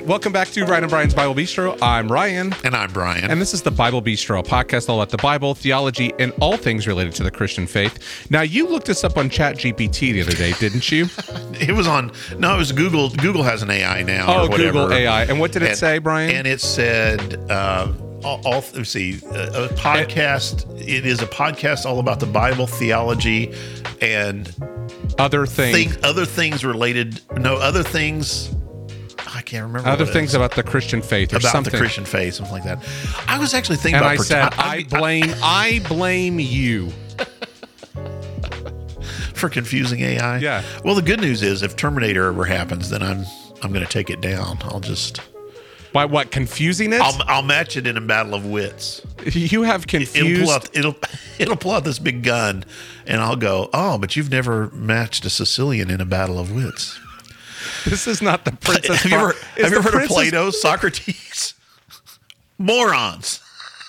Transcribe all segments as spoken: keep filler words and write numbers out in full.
Welcome back to Ryan and Brian's Bible Bistro. I'm Ryan. And I'm Brian. And this is the Bible Bistro, a podcast all about the Bible, theology, and all things related to the Christian faith. Now, you looked us up on ChatGPT the other day, didn't you? It was on, no, it was Google. Google has an A I now Oh, or whatever. Google A I. And what did it and, say, Brian? And it said, uh, all, all, let's see, a, a podcast, it is a podcast all about the Bible, theology, and other things. Thing, other things related, no, other things... I can't remember. Other things about the Christian faith or about something. the Christian faith, something like that. I was actually thinking and about. I said, I, I blame, I blame you for confusing A I. Yeah. Well, the good news is, if Terminator ever happens, then I'm I'm going to take it down. I'll just. By what, confusing it? I'll, I'll match it in a battle of wits. You have confused. It'll pull out. It'll it'll pull out this big gun, and I'll go. Oh, but you've never matched a Sicilian in a battle of wits. This is not the Princess. Have you ever, have you ever heard Princess... of Plato, Socrates? Morons.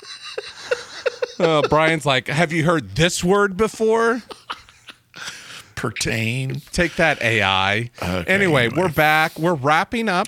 Uh, Brian's like, have you heard this word before? Pertain. Take that, A I. Okay, anyway, anyway, we're back. We're wrapping up.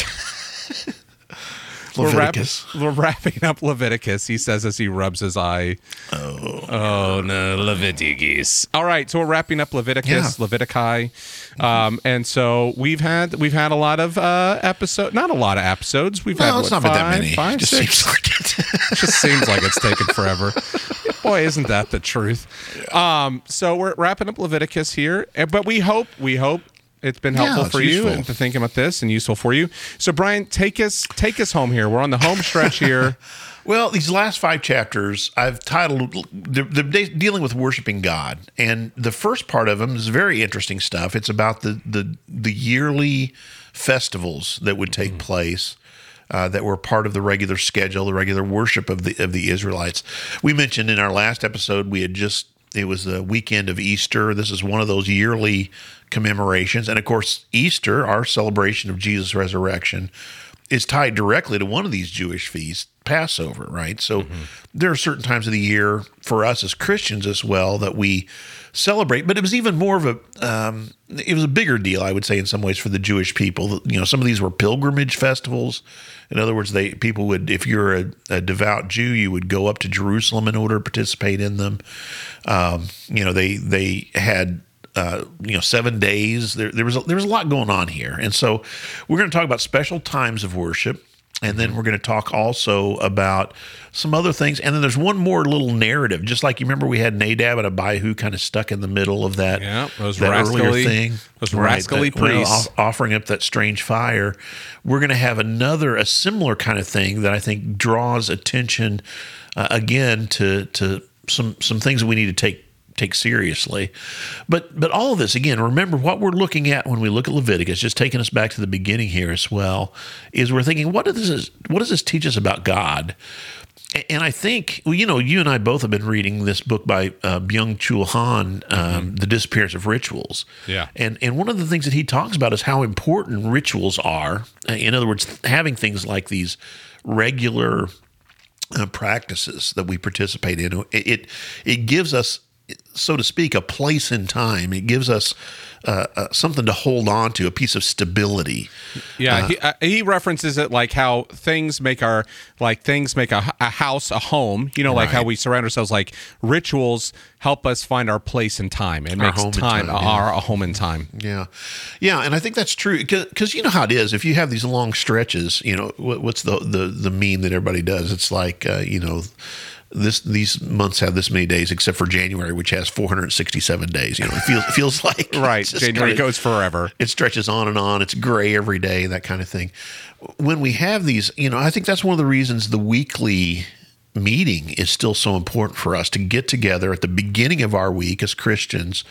Leviticus. We're, wrap- we're wrapping up Leviticus, he says as he rubs his eye. Oh. Oh, no, Leviticus. All right, so we're wrapping up Leviticus, Yeah. Levitici. Um, and so we've had we've had a lot of uh, episodes, not a lot of episodes. We've No, had, it's what, not been five, that many. five, It just six? seems like it. It just seems like it's taken forever. Boy, isn't that the truth? Um, so we're wrapping up Leviticus here, eh, but we hope we hope it's been helpful Yeah, it's for you useful. and to think about this and useful for you. So Brian, take us take us home here. We're on the home stretch here. Well, these last five chapters I've titled they're, they're dealing with worshiping God, and the first part of them is very interesting stuff. It's about the the, the yearly festivals that would take mm-hmm. place. Uh, that were part of the regular schedule, the regular worship of the of the Israelites. We mentioned in our last episode we had just it was the weekend of Easter. This is one of those yearly commemorations, and of course, Easter, our celebration of Jesus' resurrection, is tied directly to one of these Jewish feasts, Passover. Right, so mm-hmm. there are certain times of the year for us as Christians as well that we celebrate, but it was even more of a um, it was a bigger deal, I would say, in some ways for the Jewish people. You know, some of these were pilgrimage festivals. In other words, they people would, if you're a, a devout Jew, you would go up to Jerusalem in order to participate in them. Um, you know, they they had uh, you know seven days. There there was a, there was a lot going on here, and so we're going to talk about special times of worship. And then we're going to talk also about some other things. And then there's one more little narrative, just like you remember we had Nadab and Abihu kind of stuck in the middle of that, yeah, those that rascally, earlier thing. Those rascally right, that, priests. Well, offering up that strange fire. We're going to have another, a similar kind of thing that I think draws attention, uh, again, to to some some things that we need to take take seriously. But but all of this, again, remember what we're looking at when we look at Leviticus, just taking us back to the beginning here as well, is we're thinking, what does this, what does this teach us about God? And I think, well, you know, you and I both have been reading this book by uh, Byung-Chul Han, um, mm-hmm. The Disappearance of Rituals. Yeah. And and one of the things that he talks about is how important rituals are. In other words, having things like these regular uh, practices that we participate in, it, it it gives us, so to speak, a place in time. It gives us uh, uh, something to hold on to, a piece of stability. Yeah, uh, he, uh, he references it like how things make our like things make a, a house a home. You know, like right. how we surround ourselves. Like rituals help us find our place in time. It Our makes home in time, time, yeah. our a home in time. Yeah, yeah, and I think that's true because you know how it is. If you have these long stretches, you know what, what's the, the the meme that everybody does? It's like uh, you know. This these months have this many days, except for January, which has four hundred sixty-seven days. You know, it feels it feels like right. January kinda, goes forever. It stretches on and on. It's gray every day, that kind of thing. When we have these, you know, I think that's one of the reasons the weekly meeting is still so important for us to get together at the beginning of our week as Christians,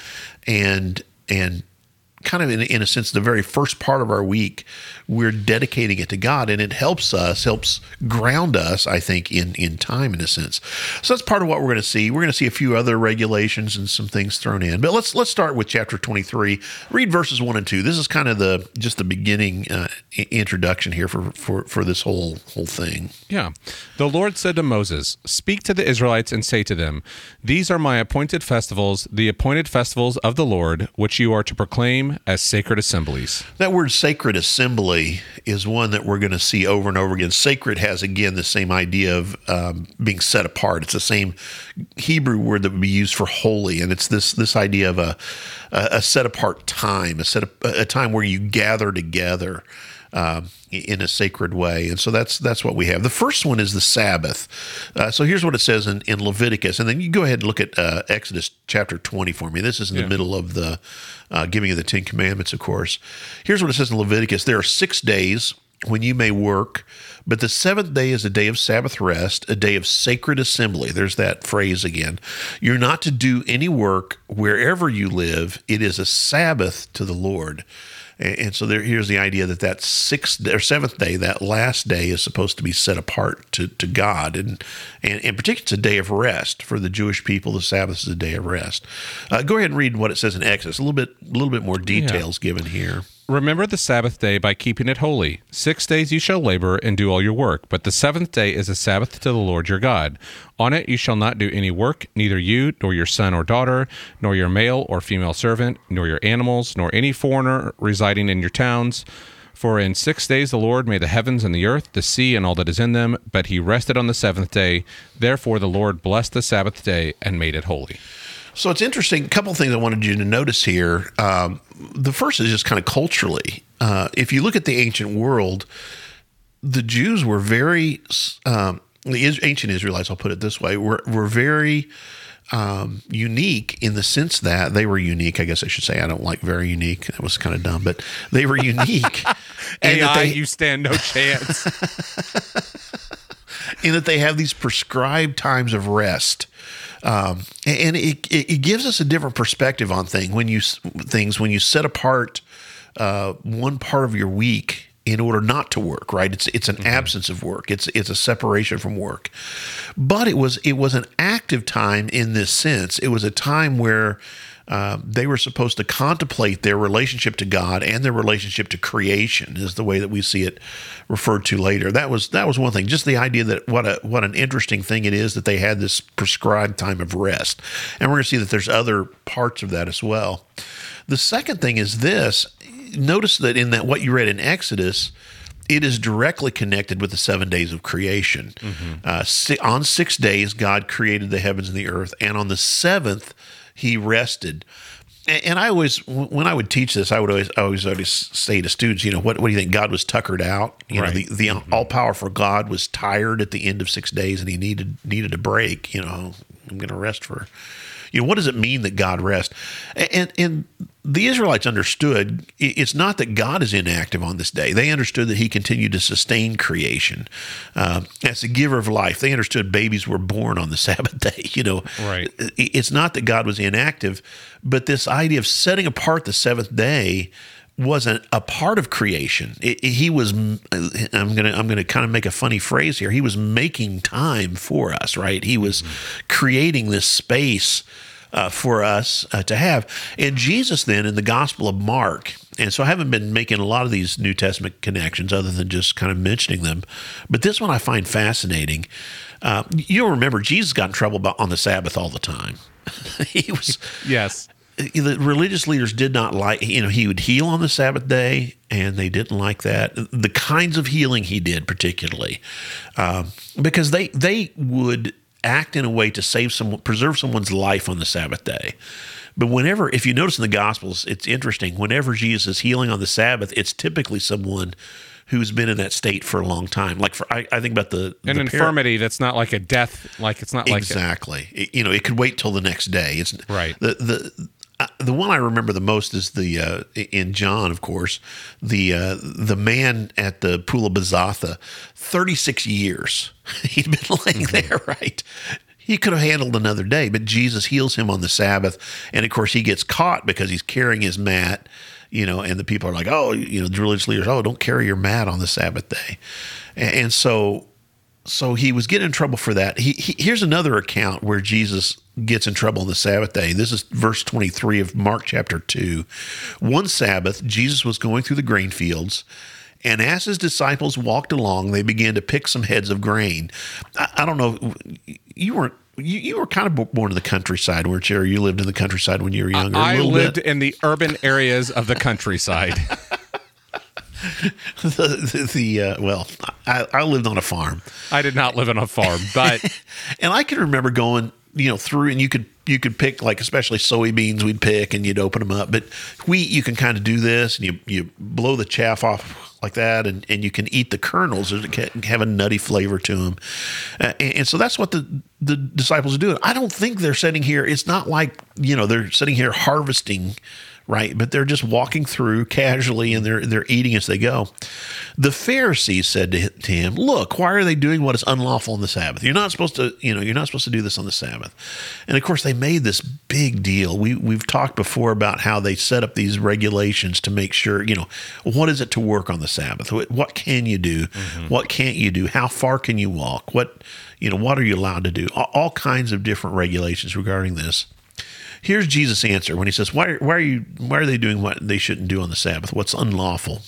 and and kind of in, in a sense, the very first part of our week, we're dedicating it to God, and it helps us, helps ground us, I think, in, in time, in a sense. So that's part of what we're going to see. We're going to see a few other regulations and some things thrown in. But let's let's start with chapter twenty-three. Read verses one and two. This is kind of the just the beginning uh, introduction here for, for, for this whole whole thing. Yeah. The Lord said to Moses, "Speak to the Israelites and say to them, These are my appointed festivals, the appointed festivals of the Lord, which you are to proclaim same as sacred assemblies. That word sacred assembly is one that we're going to see over and over again. Sacred has, again, the same idea of um, being set apart. It's the same Hebrew word that would be used for holy, and it's this this idea of a, a set apart time, a, set, a time where you gather together Um, in a sacred way. And so that's that's what we have. The first one is the Sabbath. Uh, so here's what it says in, in Leviticus. And then you go ahead and look at uh, Exodus chapter twenty for me. This is in Yeah. the middle of the uh, giving of the Ten Commandments, of course. Here's what it says in Leviticus. There are six days when you may work, but the seventh day is a day of Sabbath rest, a day of sacred assembly. There's that phrase again. You're not to do any work wherever you live. It is a Sabbath to the Lord. And so there, here's the idea that that sixth or seventh day, that last day, is supposed to be set apart to, to God. And, and in particular, it's a day of rest. For the Jewish people, the Sabbath is a day of rest. Uh, go ahead and read what it says in Exodus. A little bit, a little bit more details yeah. given here. Remember the Sabbath day by keeping it holy. Six days you shall labor and do all your work, but the seventh day is a Sabbath to the Lord your God. On it you shall not do any work, neither you, nor your son or daughter, nor your male or female servant, nor your animals, nor any foreigner residing in your towns. For in six days the Lord made the heavens and the earth, the sea and all that is in them, but he rested on the seventh day. Therefore the Lord blessed the Sabbath day and made it holy. So it's interesting. A couple of things I wanted you to notice here. Um, the first is just kind of culturally. Uh, if you look at the ancient world, the Jews were very, um, the is- ancient Israelites, I'll put it this way, were, were very um, unique in the sense that they were unique. I guess I should say I don't like very unique. That was kind of dumb, but they were unique. A I, they, you stand no chance. in that they have these prescribed times of rest. Um, and it, it gives us a different perspective on thing when you things when you set apart uh, one part of your week in order not to work. Right? It's it's an mm-hmm. absence of work. It's it's a separation from work. But it was it was an active time in this sense. It was a time where Uh, they were supposed to contemplate their relationship to God and their relationship to creation, is the way that we see it referred to later. That was that was one thing. Just the idea that what a what an interesting thing it is that they had this prescribed time of rest, and we're going to see that there's other parts of that as well. The second thing is this: notice that in that what you read in Exodus, it is directly connected with the seven days of creation. Mm-hmm. Uh, si- on six days, God created the heavens and the earth, and on the seventh, He rested. And, and I always, when I would teach this, I would always, I always, always say to students, you know, what, what do you think? God was tuckered out. You right. know, the, the mm-hmm. all-powerful God was tired at the end of six days, and he needed needed a break. You know, I'm going to rest for. You know, what does it mean that God rests? And, and the Israelites understood it's not that God is inactive on this day. They understood that he continued to sustain creation uh, as the giver of life. They understood babies were born on the Sabbath day. You know, right. It's not that God was inactive, but this idea of setting apart the seventh day wasn't a part of creation. It, it, he was. I'm gonna. I'm gonna kind of make a funny phrase here. He was making time for us, right? He was mm-hmm. creating this space uh, for us uh, to have. And Jesus, then, in the Gospel of Mark. And so I haven't been making a lot of these New Testament connections, other than just kind of mentioning them. But this one I find fascinating. Uh, you'll remember Jesus got in trouble about, on the Sabbath all the time. he was yes. The religious leaders did not like, you know, he would heal on the Sabbath day, and they didn't like that. The kinds of healing he did, particularly, um, because they they would act in a way to save someone, preserve someone's life on the Sabbath day. But whenever, if you notice in the Gospels, it's interesting. Whenever Jesus is healing on the Sabbath, it's typically someone who's been in that state for a long time. Like for, I, I think about the an the infirmity par- that's not like a death. Like it's not like exactly. It, you know, it could wait till the next day. It's right. The the. Uh, the one I remember the most is the uh, in John, of course, the uh, the man at the pool of Bethesda, thirty-six years he'd been laying mm-hmm. there, right? He could have handled another day, but Jesus heals him on the Sabbath, and of course he gets caught because he's carrying his mat, you know, and the people are like, oh, you know, the religious leaders, oh, don't carry your mat on the Sabbath day, and, and so. So he was getting in trouble for that. He, he, here's another account where Jesus gets in trouble on the Sabbath day. This is verse twenty-three of Mark chapter two. One Sabbath, Jesus was going through the grain fields, and as his disciples walked along, they began to pick some heads of grain. I, I don't know, you weren't you, you were kind of born in the countryside, weren't you? Or you lived in the countryside when you were younger? I lived bit. in the urban areas of the countryside. the the, the uh, well, I, I lived on a farm. I did not live on a farm, but and I can remember going, you know, through, and you could you could pick, like, especially soybeans we'd pick, and you'd open them up. But wheat, you can kind of do this, and you you blow the chaff off like that, and, and you can eat the kernels. They can have a nutty flavor to them, uh, and, and so that's what the the disciples are doing. I don't think they're sitting here. It's not like, you know, they're sitting here harvesting. Right, but they're just walking through casually, and they're they're eating as they go. The Pharisees said to him, "Look, why are they doing what is unlawful on the Sabbath? You're not supposed to, you know, you're not supposed to do this on the Sabbath." And of course, they made this big deal. We we've talked before about how they set up these regulations to make sure, you know, what is it to work on the Sabbath? What, what can you do? Mm-hmm. What can't you do? How far can you walk? What, you know, what are you allowed to do? All, all kinds of different regulations regarding this. Here's Jesus' answer when he says, why, why are you, why are they doing what they shouldn't do on the Sabbath? What's unlawful?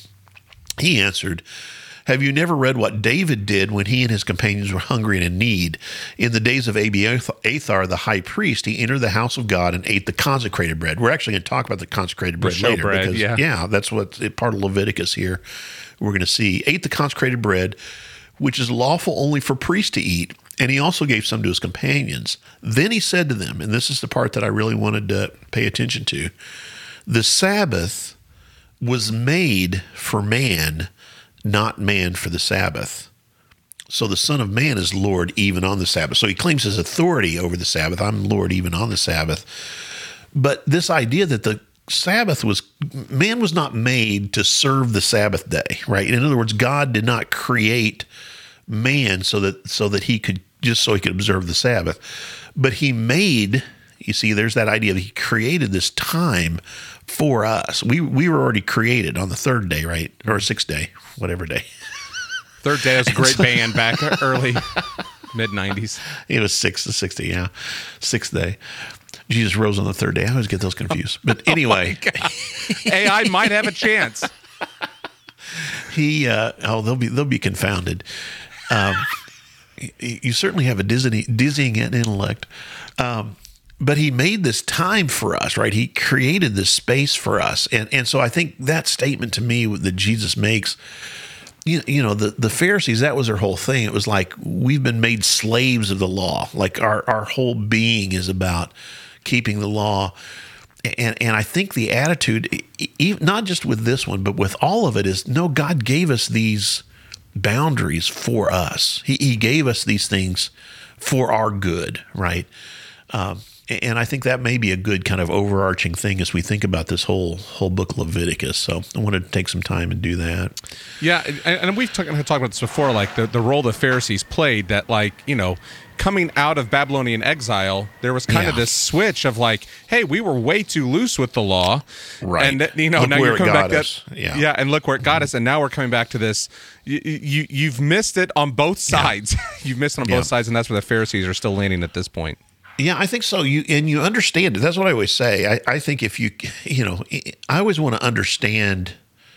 He answered, "Have you never read what David did when he and his companions were hungry and in need? In the days of Abiathar, the high priest, he entered the house of God and ate the consecrated bread." We're actually going to talk about the consecrated bread the later. Bread, because, yeah. yeah, that's what part of Leviticus here we're going to see. Ate the consecrated bread, which is lawful only for priests to eat. And he also gave some to his companions. Then he said to them, and this is the part that I really wanted to pay attention to, "The Sabbath was made for man, not man for the Sabbath. So the Son of Man is Lord even on the Sabbath." So he claims his authority over the Sabbath. I'm Lord even on the Sabbath. But this idea that the Sabbath was, man was not made to serve the Sabbath day, right? In other words, God did not create man so that so that he could just so he could observe the Sabbath, but he made, you see, there's that idea that he created this time for us. We we were already created on the third day, right, or sixth day, whatever day. Third Day was a great band back early mid nineties. It was sixth to sixty, yeah, sixth day. Jesus rose on the third day. I always get those confused, but anyway, oh A I might have a chance. He uh, oh they'll be they'll be confounded. Um, you certainly have a dizzying, dizzying intellect, um, but he made this time for us, right? He created this space for us, and and so I think that statement to me that Jesus makes, you, you know, the the Pharisees, that was their whole thing. It was like, we've been made slaves of the law. Like our our whole being is about keeping the law. And and I think the attitude, not just with this one, but with all of it, is no, God gave us these boundaries for us. He, he gave us these things for our good, right? Um, and I think that may be a good kind of overarching thing as we think about this whole whole book of Leviticus. So I wanted to take some time and do that. Yeah, and, and we've talked, talked about this before, like the, the role the Pharisees played, that, like, you know, coming out of Babylonian exile, there was kind yeah. of this switch of like, hey, we were way too loose with the law. Right. And, you know, look now where you're coming it got back us. to yeah. yeah, and look where it got mm-hmm. us. And now we're coming back to this. You, you, you've missed it on both sides. Yeah. You've missed it on both yeah. sides, and that's where the Pharisees are still landing at this point. Yeah, I think so. You and you understand it. That's what I always say. I, I think if you, you know, I always want to understand.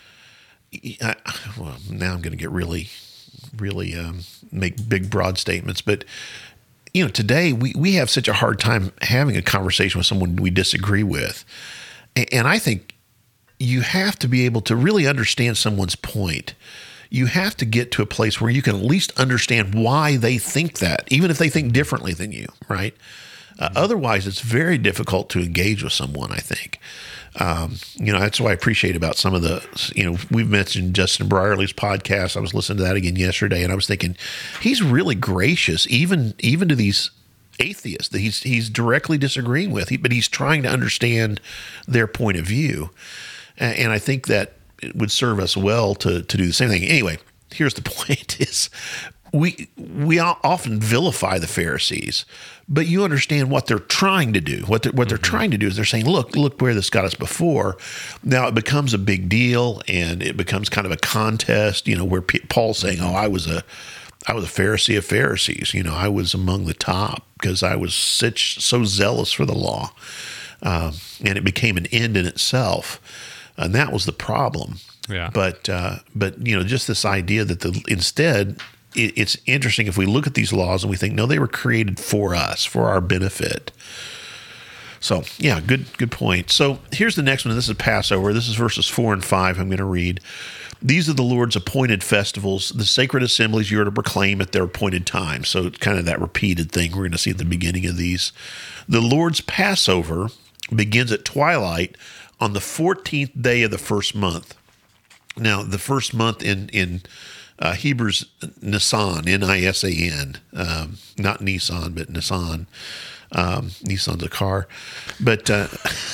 I, well, now I'm going to get really, really um, make big, broad statements. But, you know, today we, we have such a hard time having a conversation with someone we disagree with. And, and I think you have to be able to really understand someone's point. You have to get to a place where you can at least understand why they think that, even if they think differently than you, right? Uh, otherwise, it's very difficult to engage with someone, I think. Um, you know, that's what I appreciate about some of the, you know, we've mentioned Justin Brierley's podcast. I was listening to that again yesterday, and I was thinking, he's really gracious, even even to these atheists that he's, he's directly disagreeing with, but he's trying to understand their point of view. And, and I think that it would serve us well to to do the same thing. Anyway, here's the point: is we we often vilify the Pharisees, but you understand what they're trying to do. What they're, what they're mm-hmm. trying to do is they're saying, look, look where this got us before. Now it becomes a big deal, and it becomes kind of a contest. You know, where P- Paul's saying, "Oh, I was a I was a Pharisee of Pharisees. You know, I was among the top because I was such so zealous for the law," um, and it became an end in itself. And that was the problem. Yeah. But, uh, but you know, just this idea that the instead, it, it's interesting if we look at these laws and we think, no, they were created for us, for our benefit. So, yeah, good good point. So here's the next one. This is Passover. This is verses four and five I'm going to read. These are the Lord's appointed festivals, the sacred assemblies you are to proclaim at their appointed time. So it's kind of that repeated thing we're going to see at the beginning of these. The Lord's Passover begins at twilight on the fourteenth day of the first month. Now, the first month in, in uh, Hebrews, Nisan, N I S A N, um, not Nissan, but Nisan. Um, Nissan's a car, but uh,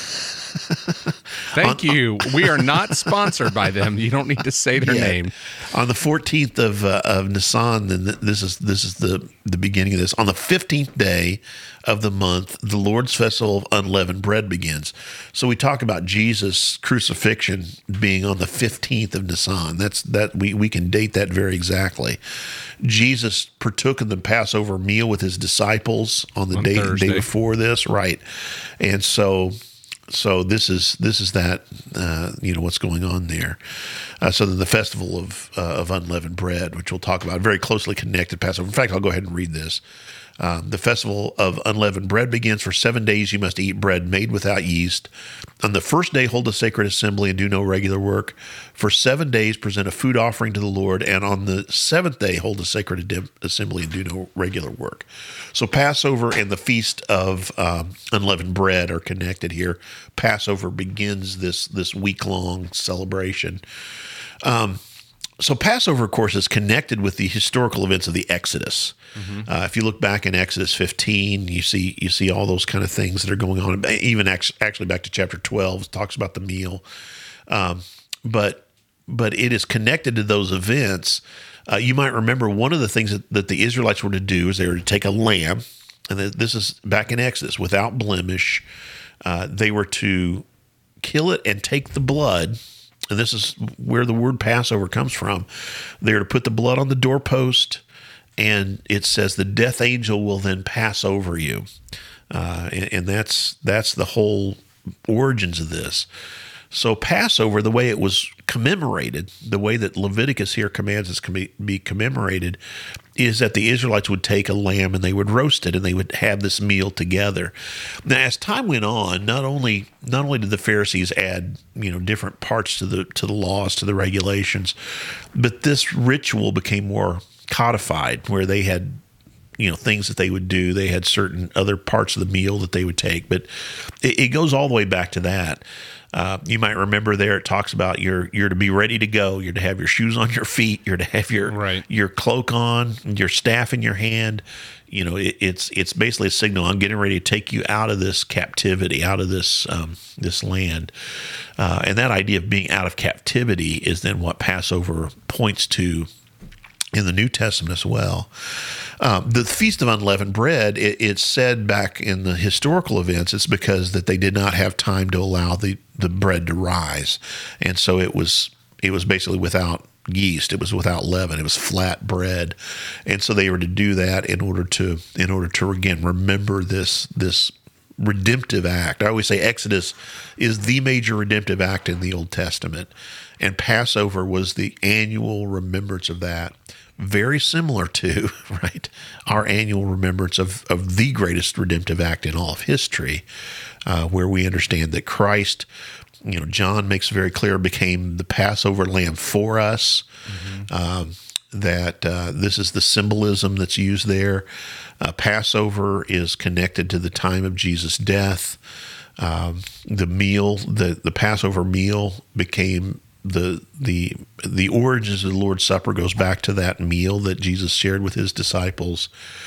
thank on, you. We are not sponsored by them. You don't need to say their yeah. name. On the fourteenth of uh, of Nisan, then this is this is the the beginning of this. On the fifteenth day of the month, the Lord's festival of unleavened bread begins. So we talk about Jesus' crucifixion being on the fifteenth of Nisan. That's that we we can date that very exactly. Jesus partook of the Passover meal with his disciples on the on day, Thursday. day before this, right? And so, so this is this is that uh, you know what's going on there. Uh, so then the festival of uh, of unleavened bread, which we'll talk about, very closely connected Passover. In fact, I'll go ahead and read this. Um, the festival of unleavened bread begins. For seven days you must eat bread made without yeast. On the first day hold a sacred assembly and do no regular work. For seven days present a food offering to the Lord, and on the seventh day hold a sacred ad- assembly and do no regular work. So Passover and the Feast of um, Unleavened Bread are connected here. Passover begins this, this week-long celebration. Um So Passover, of course, is connected with the historical events of the Exodus. Mm-hmm. Uh, if you look back in Exodus fifteen, you see you see all those kind of things that are going on. Even actually back to chapter twelve, it talks about the meal. Um, but but it is connected to those events. Uh, you might remember one of the things that, that the Israelites were to do is they were to take a lamb, and this is back in Exodus, without blemish. Uh, they were to kill it and take the blood. And this is where the word Passover comes from. They're to put the blood on the doorpost, and it says the death angel will then pass over you. Uh, and, and that's that's the whole origins of this. So Passover, the way it was commemorated, the way that Leviticus here commands us to be commemorated, is that the Israelites would take a lamb and they would roast it and they would have this meal together. Now, as time went on, not only not only did the Pharisees add you know different parts to the to the laws, to the regulations, but this ritual became more codified, where they had you know things that they would do. They had certain other parts of the meal that they would take, but it, it goes all the way back to that. Uh, you might remember there it talks about you're you're to be ready to go. You're to have your shoes on your feet. You're to have your right. your cloak on, your staff in your hand. You know, it, it's it's basically a signal. I'm getting ready to take you out of this captivity, out of this um, this land. Uh, and that idea of being out of captivity is then what Passover points to in the New Testament as well. Um, the Feast of Unleavened Bread, it, it's said back in the historical events, it's because that they did not have time to allow the, the bread to rise. And so it was it was basically without yeast. It was without leaven. It was flat bread. And so they were to do that in order to, in order to again, remember this, this redemptive act. I always say Exodus is the major redemptive act in the Old Testament. And Passover was the annual remembrance of that. Very similar to, right, our annual remembrance of, of the greatest redemptive act in all of history, uh, where we understand that Christ, you know, John makes very clear, became the Passover lamb for us, mm-hmm. um, that uh, this is the symbolism that's used there. Uh, Passover is connected to the time of Jesus' death. Um, the meal, the, the Passover meal became the the the origins of the Lord's Supper goes back to that meal that Jesus shared with his disciples.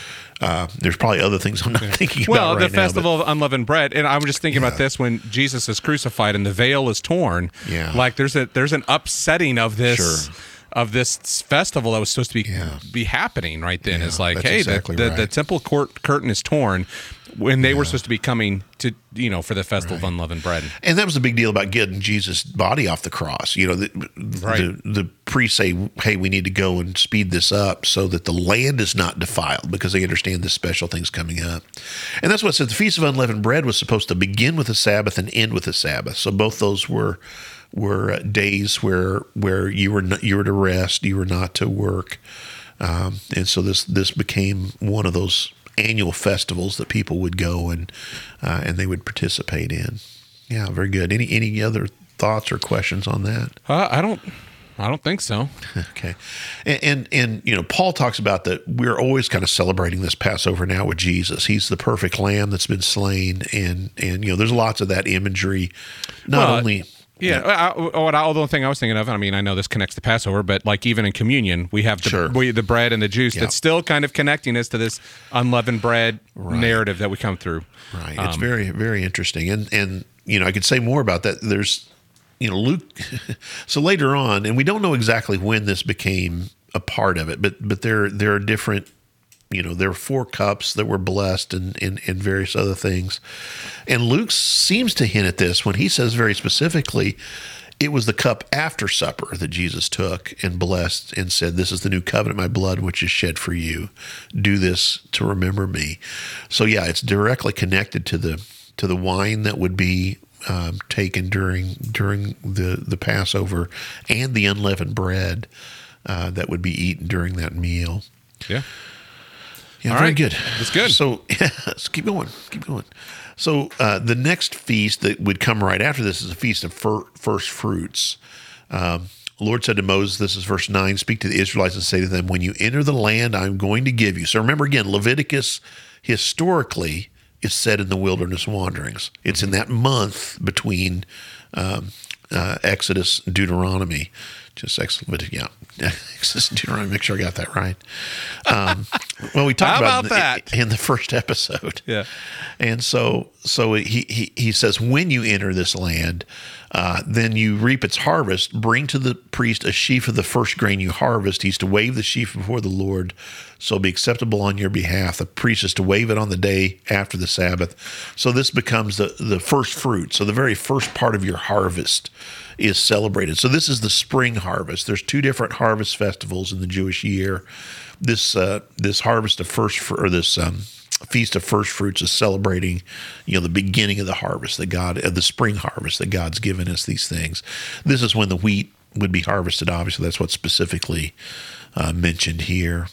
Uh, there's probably other things I'm not thinking well, about right now. Well, the Festival but, of Unleavened Bread, and I'm just thinking yeah. about this when Jesus is crucified and the veil is torn. Yeah. Like there's a there's an upsetting of this Sure. of this festival that was supposed to be Yeah. be happening right then. Yeah, it's like, that's hey, exactly the, the, right. the temple court curtain is torn when they were supposed to be coming to, you know, for the Festival Right. of Unleavened Bread. And that was the big deal about getting Jesus' body off the cross. You know, the, Right. the, the priests say, hey, we need to go and speed this up so that the land is not defiled, because they understand this special thing's coming up. And that's what it said. The Feast of Unleavened Bread was supposed to begin with the Sabbath and end with the Sabbath. So both those were were days where where you were not, you were to rest, you were not to work. Um, and so this this became one of those annual festivals that people would go and uh, and they would participate in. Yeah, very good. Any any other thoughts or questions on that? Uh, I don't. I don't think so. Okay. And, and, and, you know, Paul talks about that we're always kind of celebrating this Passover now with Jesus. He's the perfect lamb that's been slain. And, and you know, there's lots of that imagery, not Well, only... Yeah, I, what I, the thing I was thinking of, I mean, I know this connects to Passover, but like even in communion, we have the, Sure. we, the bread and the juice Yeah. that's still kind of connecting us to this unleavened bread Right. narrative that we come through. Right. Um, It's very, very interesting. And, and, you know, I could say more about that. There's, you know, Luke, so later on, and we don't know exactly when this became a part of it, but, but there, there are different, you know, there were four cups that were blessed and, and, and various other things. And Luke seems to hint at this when he says very specifically, it was the cup after supper that Jesus took and blessed and said, "This is the new covenant, my blood, which is shed for you. Do this to remember me." So yeah, it's directly connected to the, to the wine that would be um, taken during, during the, the Passover and the unleavened bread uh, that would be eaten during that meal. Yeah. Yeah, All very right. good. That's good. So, yeah, let's keep going. Keep going. So, uh, the next feast that would come right after this is a feast of fir- first fruits. Um, the Lord said to Moses, this is verse nine, "Speak to the Israelites and say to them, when you enter the land I'm going to give you." So remember again, Leviticus historically is set in the wilderness wanderings. It's in that month between um, uh, Exodus and Deuteronomy. Just Exodus, yeah. Exodus and Deuteronomy, make sure I got that right. Um, well, we talked How about, about it in, that? in the first episode. Yeah. And so so he, he, he says, when you enter this land, uh, then you reap its harvest, bring to the priest a sheaf of the first grain you harvest. He's to wave the sheaf before the Lord, so it'll be acceptable on your behalf. The priest is to wave it on the day after the Sabbath. So this becomes the, the first fruit. So the very first part of your harvest is celebrated. So this is the spring harvest. There's two different harvest festivals in the Jewish year. This uh, this harvest of first fr- or this um, feast of first fruits is celebrating, you know, the beginning of the harvest that God, of the spring harvest that God's given us these things. This is when the wheat would be harvested. Obviously, that's what's specifically uh, mentioned here.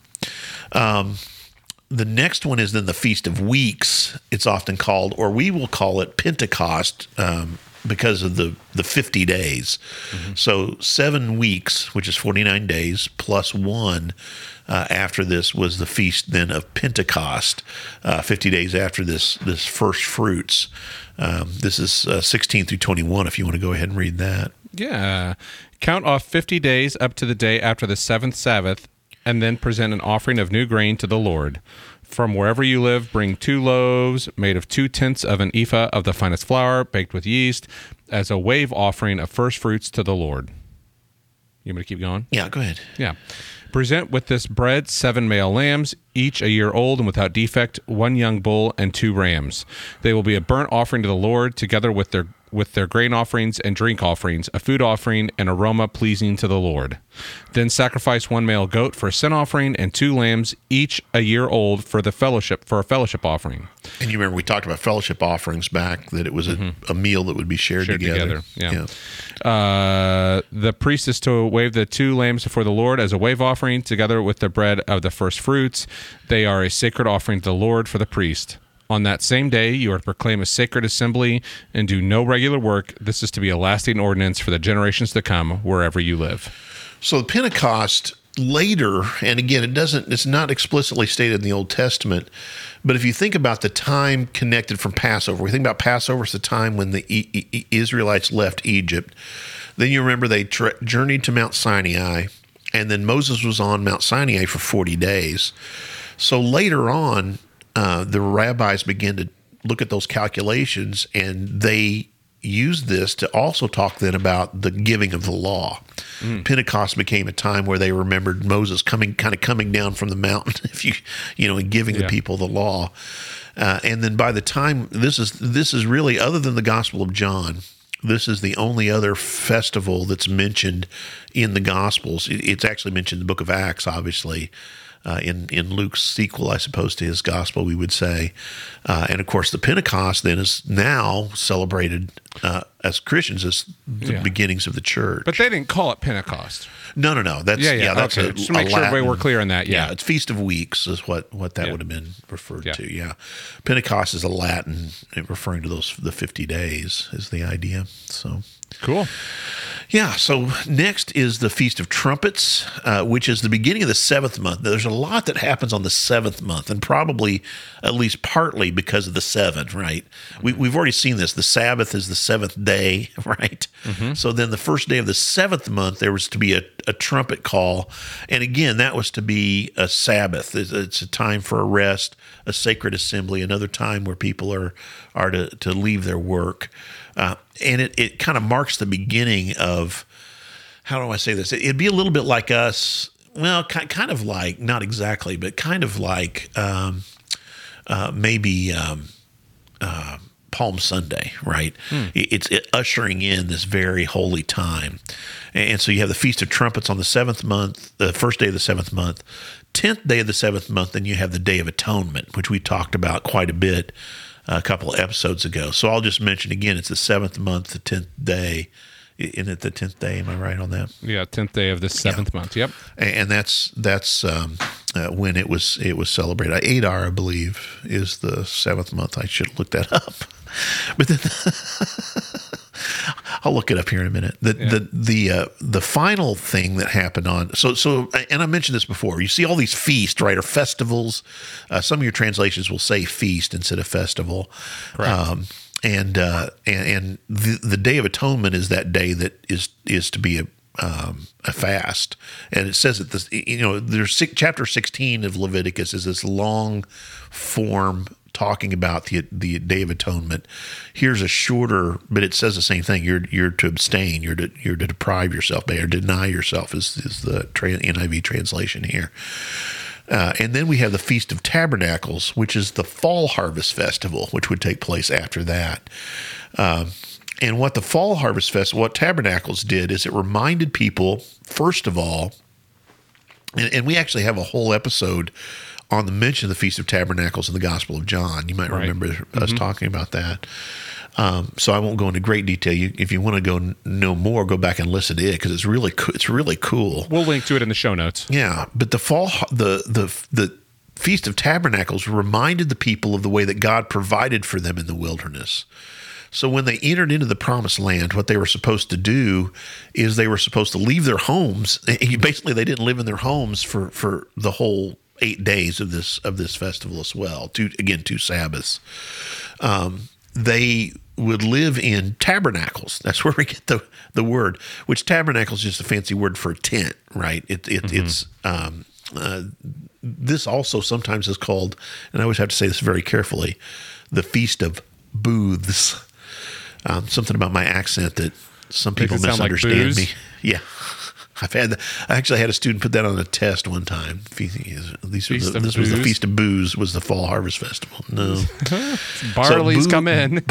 Um, the next one is then the Feast of Weeks. It's often called, or we will call it Pentecost. Um, because of the, the fifty days. Mm-hmm. So seven weeks, which is forty-nine days, plus one uh, after this was the feast then of Pentecost, uh, fifty days after this this first fruits. Um, this is uh, sixteen through twenty-one, if you want to go ahead and read that. Yeah. Count off fifty days up to the day after the seventh Sabbath, and then present an offering of new grain to the Lord. From wherever you live, bring two loaves made of two tenths of an ephah of the finest flour, baked with yeast, as a wave offering of first fruits to the Lord. You want me to keep going? Yeah, go ahead. Yeah. Present with this bread seven male lambs, each a year old and without defect, one young bull and two rams. They will be a burnt offering to the Lord, together with their with their grain offerings and drink offerings, a food offering, and aroma pleasing to the Lord. Then sacrifice one male goat for a sin offering and two lambs, each a year old, for the fellowship for a fellowship offering. And you remember we talked about fellowship offerings back, that it was a, mm-hmm. a meal that would be shared, Shared together. together. Yeah. Uh, the priest is to wave the two lambs before the Lord as a wave offering, together with the bread of the first fruits. They are a sacred offering to the Lord for the priest. On that same day, you are to proclaim a sacred assembly and do no regular work. This is to be a lasting ordinance for the generations to come, wherever you live. So the Pentecost later, and again, it doesn't, it's not explicitly stated in the Old Testament, but if you think about the time connected from Passover, we think about Passover as the time when the e- e- Israelites left Egypt. Then you remember they tra- journeyed to Mount Sinai, and then Moses was on Mount Sinai for forty days. So later on, uh, the rabbis began to look at those calculations, and they used this to also talk then about the giving of the law. Mm. Pentecost became a time where they remembered Moses coming, kind of coming down from the mountain, if you, you know, and giving yeah. the people the law. Uh, and then by the time this is, this is really, other than the Gospel of John, this is the only other festival that's mentioned in the Gospels. It, it's actually mentioned in the book of Acts, obviously. uh, in in Luke's sequel, I suppose, to his gospel, we would say. Uh, and of course, the Pentecost then is now celebrated uh, as Christians as the Yeah. beginnings of the church. But they didn't call it Pentecost. no, no, no. That's Yeah, yeah, yeah. that's okay. a, Just to make a sure Latin, we're clear on that. Yeah. it's Feast of Weeks is what, what that Yeah. would have been referred Yeah. to. Yeah, Pentecost is a Latin referring to those the fifty days is the idea. So. Cool. Yeah, so next is the Feast of Trumpets, uh, which is the beginning of the seventh month. Now, there's a lot that happens on the seventh month, and probably at least partly because of the seven, right? We, we've already seen this. The Sabbath is the seventh day, right? Mm-hmm. So then the first day of the seventh month, there was to be a, a trumpet call. And again, that was to be a Sabbath. It's, it's a time for a rest, a sacred assembly, another time where people are, are to, to leave their work. Uh, and it, it kind of marks the beginning of, how do I say this? It'd be a little bit like us, well, ki- kind of like, not exactly, but kind of like um, uh, maybe um, uh, Palm Sunday, right? Hmm. It, it's it ushering in this very holy time. And so you have the Feast of Trumpets on the seventh month, the first day of the seventh month, tenth day of the seventh month, then you have the Day of Atonement, which we talked about quite a bit a couple of episodes ago. So I'll just mention again, it's the seventh month, the tenth day. Isn't it the tenth day? Am I right on that? Yeah, tenth day of the seventh yeah. month. Yep. And that's that's um, uh, when it was it was celebrated. Adar, I believe, is the seventh month. I should look that up. But then I'll look it up here in a minute. The yeah. the the uh, the final thing that happened on so so and I mentioned this before. You see all these feasts, right, or festivals. Uh, some of your translations will say feast instead of festival. Correct. Um, and uh, and, and the, the Day of Atonement is that day that is is to be a um, a fast, and it says that this you know there's six, chapter sixteen of Leviticus is this long form talking about the the Day of Atonement. Here's a shorter, but it says the same thing. You're you're to abstain. You're to you're to deprive yourself, or deny yourself. Is is the N I V translation here. Uh, and then we have the Feast of Tabernacles, which is the fall harvest festival, which would take place after that. Um, and what the fall harvest festival, what Tabernacles did, is it reminded people, first of all, and, and we actually have a whole episode on the mention of the Feast of Tabernacles in the Gospel of John. You might right. remember mm-hmm. us talking about that. Um, so I won't go into great detail. You, if you want to go n- know more, go back and listen to it because it's really co- it's really cool. We'll link to it in the show notes. Yeah, but the fall the the the Feast of Tabernacles reminded the people of the way that God provided for them in the wilderness. So when they entered into the Promised Land, what they were supposed to do is they were supposed to leave their homes. Basically, they didn't live in their homes for for the whole eight days of this of this festival as well. Two again, two Sabbaths. Um, they would live in tabernacles. That's where we get the, the word, which tabernacle is just a fancy word for a tent, right? It, it mm-hmm. It's um, uh, this also sometimes is called, and I always have to say this very carefully, the Feast of Booths. Um, something about my accent that some people misunderstand like me. Yeah. I've had, the, I actually had a student put that on a test one time. These the, this was the Feast of Booze, was the Fall Harvest Festival. No. Barley's so, come in.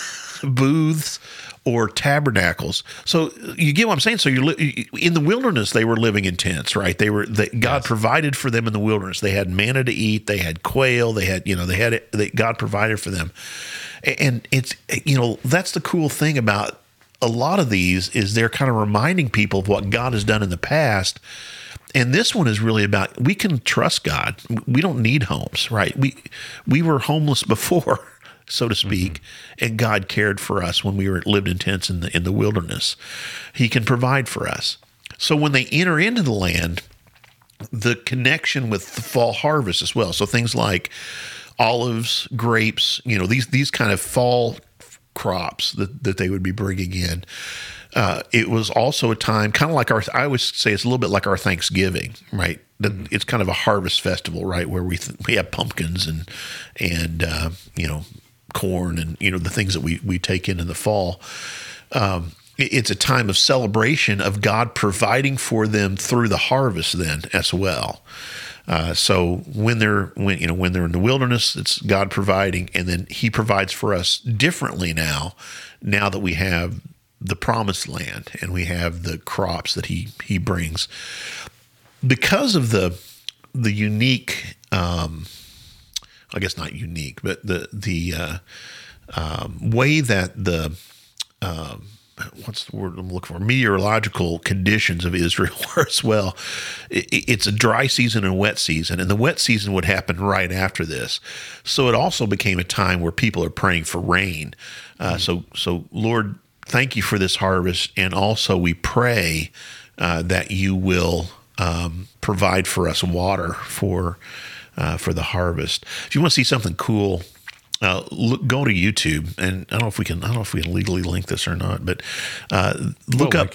Booths or tabernacles. So you get what I'm saying? So you're li- in the wilderness, they were living in tents, right? They were, they, God yes. provided for them in the wilderness. They had manna to eat. They had quail. They had, you know, they had, it, they, God provided for them. And it's, you know, that's the cool thing about a lot of these is they're kind of reminding people of what God has done in the past. And this one is really about, we can trust God. We don't need homes, right? We, we were homeless before, so to speak, mm-hmm. and God cared for us when we were lived in tents in the, in the wilderness. He can provide for us. So when they enter into the land, the connection with the fall harvest as well. So things like olives, grapes, you know, these, these kind of fall crops that, that they would be bringing in. Uh, it was also a time kind of like our, I always say it's a little bit like our Thanksgiving, right? Mm-hmm. It's kind of a harvest festival, right? Where we, th- we have pumpkins and, and, uh, you know, corn and, you know, the things that we, we take in in the fall. Um, it, it's a time of celebration of God providing for them through the harvest then as well. Uh, so when they're when you know when they're in the wilderness, it's God providing, and then He provides for us differently now. Now that we have the Promised Land and we have the crops that He He brings, because of the the unique, um, I guess not unique, but the the uh, um, way that the um, what's the word I'm looking for? Meteorological conditions of Israel were as well. It, it's a dry season and a wet season, and the wet season would happen right after this. So it also became a time where people are praying for rain. Uh, mm-hmm. So, so Lord, thank you for this harvest, and also we pray uh, that you will um, provide for us water for uh, for the harvest. If you want to see something cool, Uh, look, go to YouTube, and I don't know if we can. I don't know if we can legally link this or not, but uh, look well, up,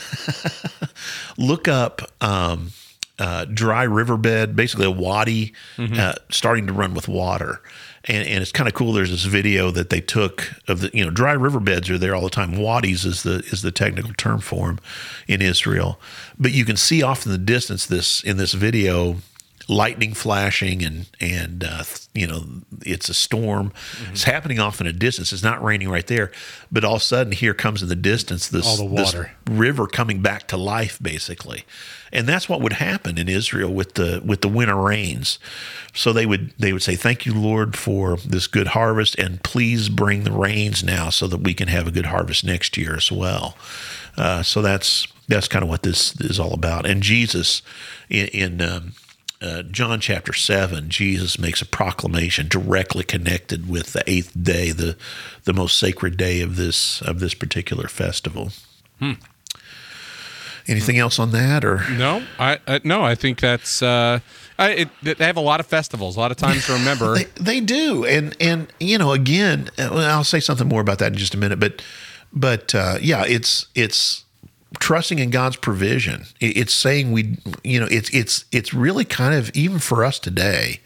look up um, uh, dry riverbed, basically a wadi mm-hmm. uh, starting to run with water, and, and it's kind of cool. There's this video that they took of the you know dry riverbeds are there all the time. Wadis is the is the technical term for them in Israel, but you can see off in the distance this in this video. Lightning flashing and and uh, you know it's a storm. Mm-hmm. It's happening off in a distance. It's not raining right there, but all of a sudden here comes in the distance this, all the water. this river coming back to life, basically, and that's what would happen in Israel with the with the winter rains. So they would they would say, "Thank you, Lord, for this good harvest, and please bring the rains now, so that we can have a good harvest next year as well." Uh, so that's that's kind of what this is all about. And Jesus in. in um, Uh, John chapter seven, Jesus makes a proclamation directly connected with the eighth day, the the most sacred day of this of this particular festival. Hmm. Anything else on that, or no? I uh, no, I think that's. Uh, I, it, they have a lot of festivals, a lot of times to remember. they, they do, and and you know, again, I'll say something more about that in just a minute. But but uh, yeah, it's it's. trusting in God's provision. It's saying we, you know, it's it's it's really kind of, even for us today,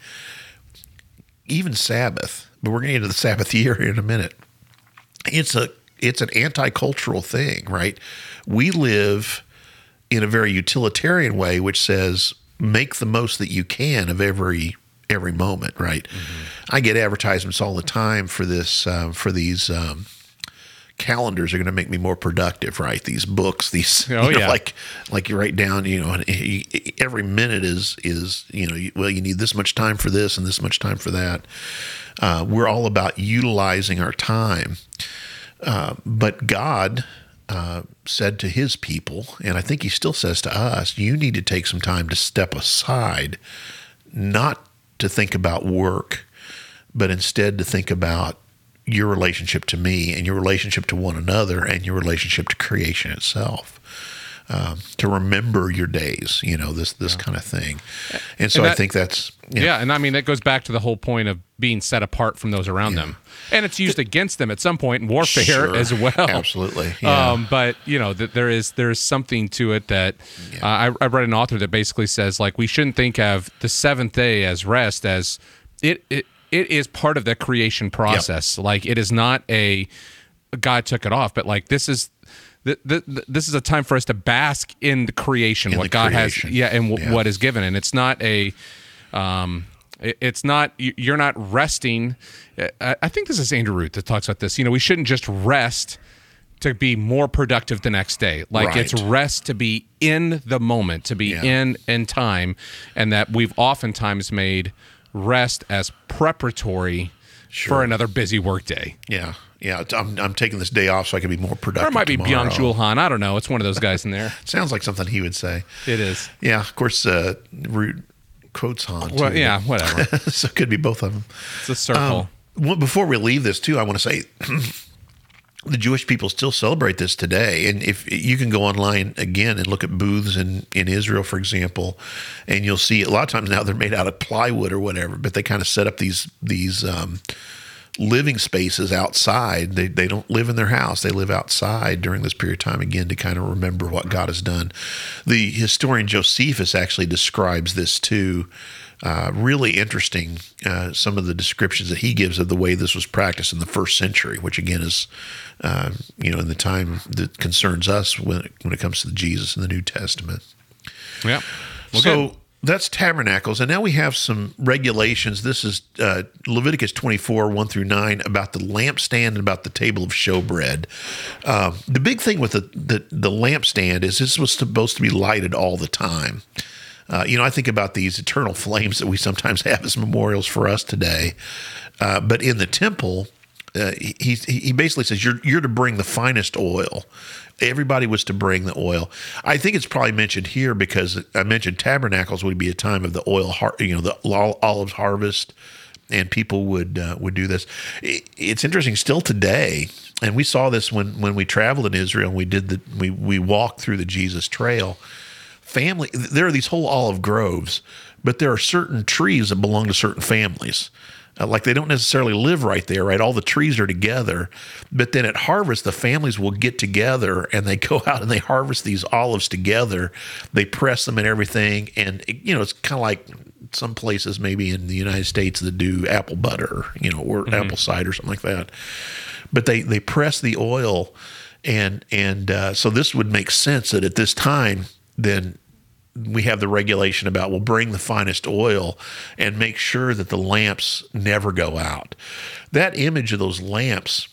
even Sabbath, but we're going to get into the Sabbath year in a minute. It's a it's an anti-cultural thing, right? We live in a very utilitarian way, which says make the most that you can of every every moment, right? Mm-hmm. I get advertisements all the time for this uh, for these. Um, calendars are going to make me more productive, right? These books, these, oh, you know, yeah. like, like you write down, you know, and every minute is, is, you know, well, you need this much time for this and this much time for that. Uh, we're all about utilizing our time. Uh, but God uh, said to his people, and I think he still says to us, you need to take some time to step aside, not to think about work, but instead to think about your relationship to me and your relationship to one another and your relationship to creation itself. Um, to remember your days, you know, this this yeah. kind of thing. And so and that, I think that's... You know, yeah, and I mean, that goes back to the whole point of being set apart from those around yeah. them. And it's used against them at some point in warfare sure, as well. Absolutely. Yeah. Um, but, you know, that there is there is something to it that... Yeah. Uh, I, I read an author that basically says, like, we shouldn't think of the seventh day as rest, as it... it It is part of the creation process. Yep. Like, it is not a God took it off, but like this is the, the, this is a time for us to bask in the creation, in what the God creation. has, yeah, and w- yeah. what is given. And it's not a, um, it, it's not you're not resting. I, I think this is Andrew Root that talks about this. You know, we shouldn't just rest to be more productive the next day. Like right. It's rest to be in the moment, to be yeah. in in time, and that we've oftentimes made rest as preparatory sure. for another busy workday. Yeah, yeah. I'm I'm taking this day off so I can be more productive. Or it might be tomorrow. Byung-Chul Han. I don't know. It's one of those guys in there. Sounds like something he would say. It is. Yeah, of course. Uh, Root quotes Han. Too, well, yeah, whatever. So it could be both of them. It's a circle. Um, well, before we leave this, too, I want to say. The Jewish people still celebrate this today. And if you can go online again and look at booths in, in Israel, for example, and you'll see a lot of times now they're made out of plywood or whatever, but they kind of set up these these um, living spaces outside. They they don't live in their house. They live outside during this period of time, again, to kind of remember what God has done. The historian Josephus actually describes this too. Uh, really interesting, uh, some of the descriptions that he gives of the way this was practiced in the first century, which again is, uh, you know, in the time that concerns us when it, when it comes to Jesus in the New Testament. Yeah. Well, so good. That's tabernacles. And now we have some regulations. This is uh, Leviticus twenty-four, one through nine, about the lampstand and about the table of showbread. Um, the big thing with the, the, the lampstand is this was supposed to be lighted all the time. Uh, you know, I think about these eternal flames that we sometimes have as memorials for us today. Uh, but in the temple, uh, he he basically says you're you're to bring the finest oil. Everybody was to bring the oil. I think it's probably mentioned here because I mentioned tabernacles would be a time of the oil, har- you know, the olives harvest, and people would uh, would do this. It, it's interesting still today, and we saw this when when we traveled in Israel and we did the we we walked through the Jesus Trail. Family, there are these whole olive groves, but there are certain trees that belong to certain families. Uh, like they don't necessarily live right there, right? All the trees are together, but then at harvest, the families will get together and they go out and they harvest these olives together. They press them and everything, and you know it's kind of like some places maybe in the United States that do apple butter, you know, or mm-hmm. apple cider, something like that. But they they press the oil, and and uh, so this would make sense that at this time, then we have the regulation about we'll bring the finest oil and make sure that the lamps never go out. That image of those lamps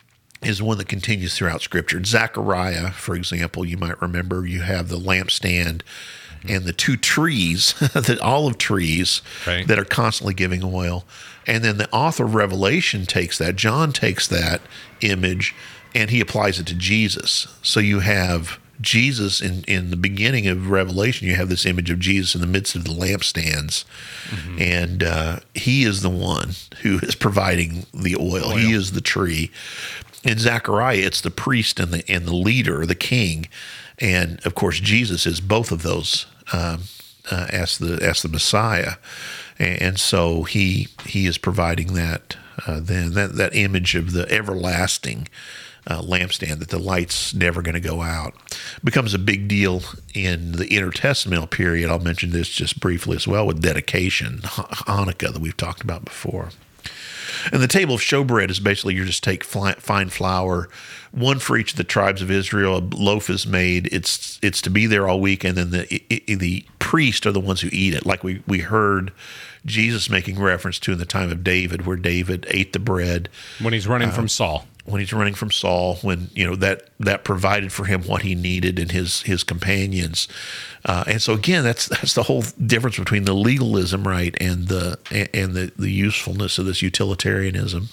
is one that continues throughout Scripture. Zechariah, for example, you might remember you have the lampstand mm-hmm. and the two trees, the olive trees right. that are constantly giving oil. And then the author of Revelation takes that, John takes that image and he applies it to Jesus. So you have Jesus in, in the beginning of Revelation, you have this image of Jesus in the midst of the lampstands, mm-hmm. and uh, he is the one who is providing the oil. oil. He is the tree. In Zechariah, it's the priest and the and the leader, the king, and of course Jesus is both of those um, uh, as the as the Messiah, and, and so he he is providing that uh, then that that image of the everlasting. Uh, lampstand, that the light's never going to go out, becomes a big deal in the intertestamental period. I'll mention this just briefly as well with dedication, Hanukkah that we've talked about before. And the table of showbread is basically you just take fine flour, one for each of the tribes of Israel. A loaf is made. It's it's to be there all week, and then the it, the priests are the ones who eat it. Like we we heard Jesus making reference to in the time of David, where David ate the bread when he's running uh, from Saul. When he's running from Saul, when you know that that provided for him what he needed and his his companions, uh, and so again, that's that's the whole difference between the legalism, right, and the and the the usefulness of this utilitarianism.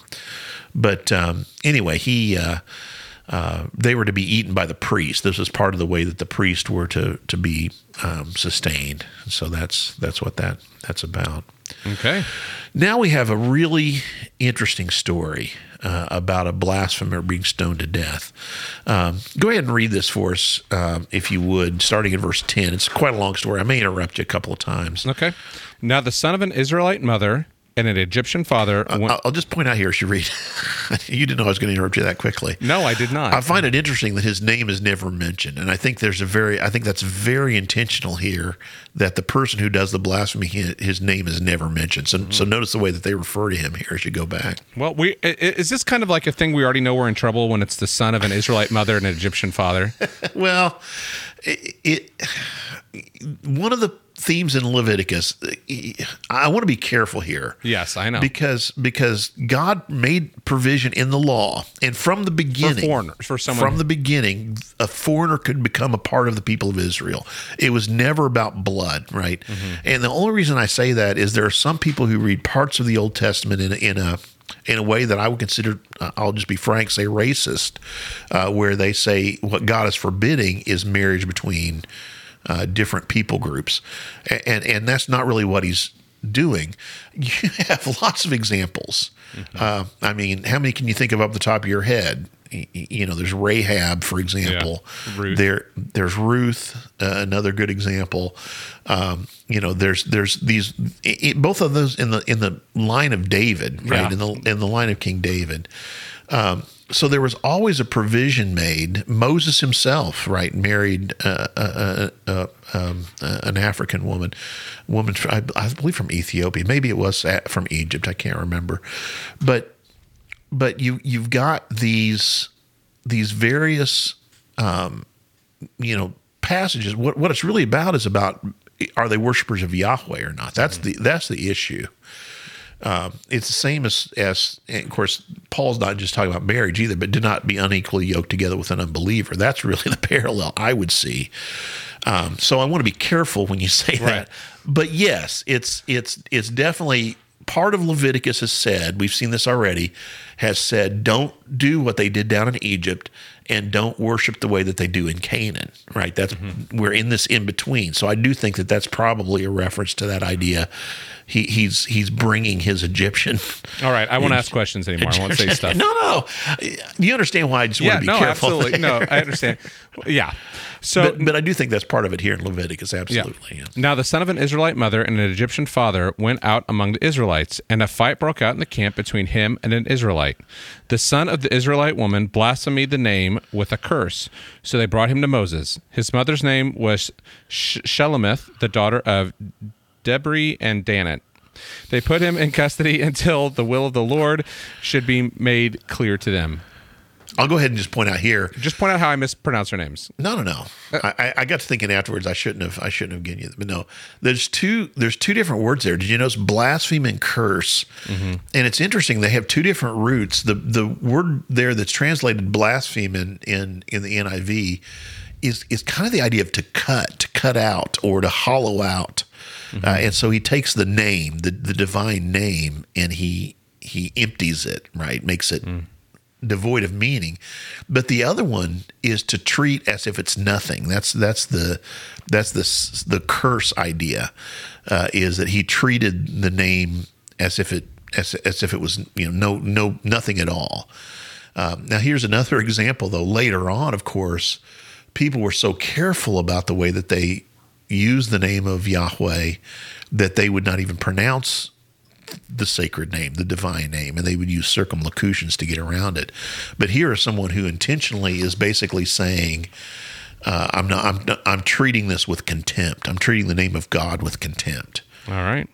But um, anyway, he uh, uh, they were to be eaten by the priest. This was part of the way that the priests were to to be um, sustained. So that's that's what that that's about. Okay. Now we have a really interesting story uh, about a blasphemer being stoned to death. Um, go ahead and read this for us, um, if you would, starting in verse ten. It's quite a long story. I may interrupt you a couple of times. Okay. Now the son of an Israelite mother and an Egyptian father. Uh, went- I'll just point out here as you read. You didn't know I was going to interrupt you that quickly. No, I did not. I find it interesting that his name is never mentioned, and I think there's a very, I think that's very intentional here that the person who does the blasphemy, his name is never mentioned. So, mm-hmm. so notice the way that they refer to him here as you go back. Well, we is this kind of like a thing we already know we're in trouble when it's the son of an Israelite mother and an Egyptian father? Well, it, it one of the themes in Leviticus, I want to be careful here. Yes, I know. Because because God made provision in the law, and from the beginning, for foreigners, for someone from the beginning, a foreigner could become a part of the people of Israel. It was never about blood, right? Mm-hmm. And the only reason I say that is there are some people who read parts of the Old Testament in a, in a in a way that I would consider, uh, I'll just be frank, say racist, uh, where they say what God is forbidding is marriage between Uh, different people groups, and and that's not really what he's doing. You have lots of examples. Mm-hmm. Uh, I mean, how many can you think of up the top of your head? You know, there's Rahab, for example. Yeah. Ruth. There, there's Ruth, uh, another good example. Um, you know, there's there's these it, both of those in the in the line of David, right? Yeah. In the in the line of King David. Um, so there was always a provision made. Moses himself, right, married uh, uh, uh, um, uh, an African woman, woman I, I believe from Ethiopia. Maybe it was from Egypt. I can't remember, but but you you've got these these various um, you know passages. What what it's really about is about, are they worshipers of Yahweh or not? That's mm-hmm. the that's the issue. Um, it's the same as, as, and of course, Paul's not just talking about marriage either, but do not be unequally yoked together with an unbeliever. That's really the parallel I would see. Um, so I want to be careful when you say Right. that. But yes, it's it's it's definitely part of Leviticus has said, we've seen this already, has said, don't do what they did down in Egypt and don't worship the way that they do in Canaan, right? That's mm-hmm. We're in this in between. So I do think that that's probably a reference to that idea. He, he's he's bringing his Egyptian. All right, I won't ask questions anymore. I won't say stuff. No, no. You understand why I just yeah, want to be no, careful. absolutely. No, I understand. Yeah. So, but, but I do think that's part of it here in Leviticus, absolutely. Yeah. Yeah. Now the son of an Israelite mother and an Egyptian father went out among the Israelites, and a fight broke out in the camp between him and an Israelite. The son of the Israelite woman blasphemed the name with a curse, so they brought him to Moses. His mother's name was Sh- Shelemith, the daughter of Debri and Danit. They put him in custody until the will of the Lord should be made clear to them. I'll go ahead and just point out here. Just point out how I mispronounce their names. No, no, no. Uh, I, I got to thinking afterwards. I shouldn't have. I shouldn't have given you. But no, there's two. There's two different words there. Did you notice blaspheme and curse? Mm-hmm. And it's interesting. They have two different roots. The the word there that's translated blaspheme in in, in the N I V is is kind of the idea of to cut, to cut out, or to hollow out. Mm-hmm. Uh, and so he takes the name, the the divine name, and he he empties it. Right, makes it. Mm. Devoid of meaning. But the other one is to treat as if it's nothing. That's that's the that's the the curse idea, uh, is that he treated the name as if it as as if it was, you know, no no nothing at all. Um, now here's another example though. Later on, of course, people were so careful about the way that they used the name of Yahweh that they would not even pronounce the sacred name, the divine name, and they would use circumlocutions to get around it. But here is someone who intentionally is basically saying, uh, "I'm not. I'm. Not, I'm treating this with contempt. I'm treating the name of God with contempt." All right.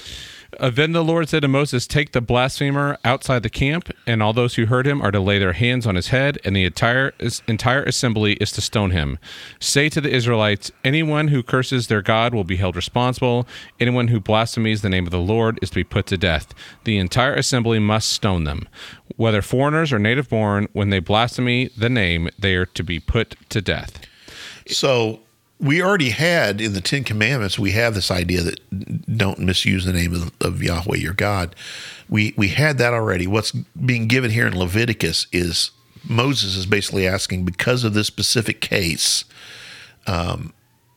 Uh, then the Lord said to Moses, "Take the blasphemer outside the camp, and all those who heard him are to lay their hands on his head, and the entire entire assembly is to stone him. Say to the Israelites, anyone who curses their God will be held responsible. Anyone who blasphemes the name of the Lord is to be put to death. The entire assembly must stone them. Whether foreigners or native born, when they blaspheme the name, they are to be put to death." So we already had in the Ten Commandments, we have this idea that don't misuse the name of, of Yahweh your God. We we had that already. What's being given here in Leviticus is Moses is basically asking, because of this specific case, um,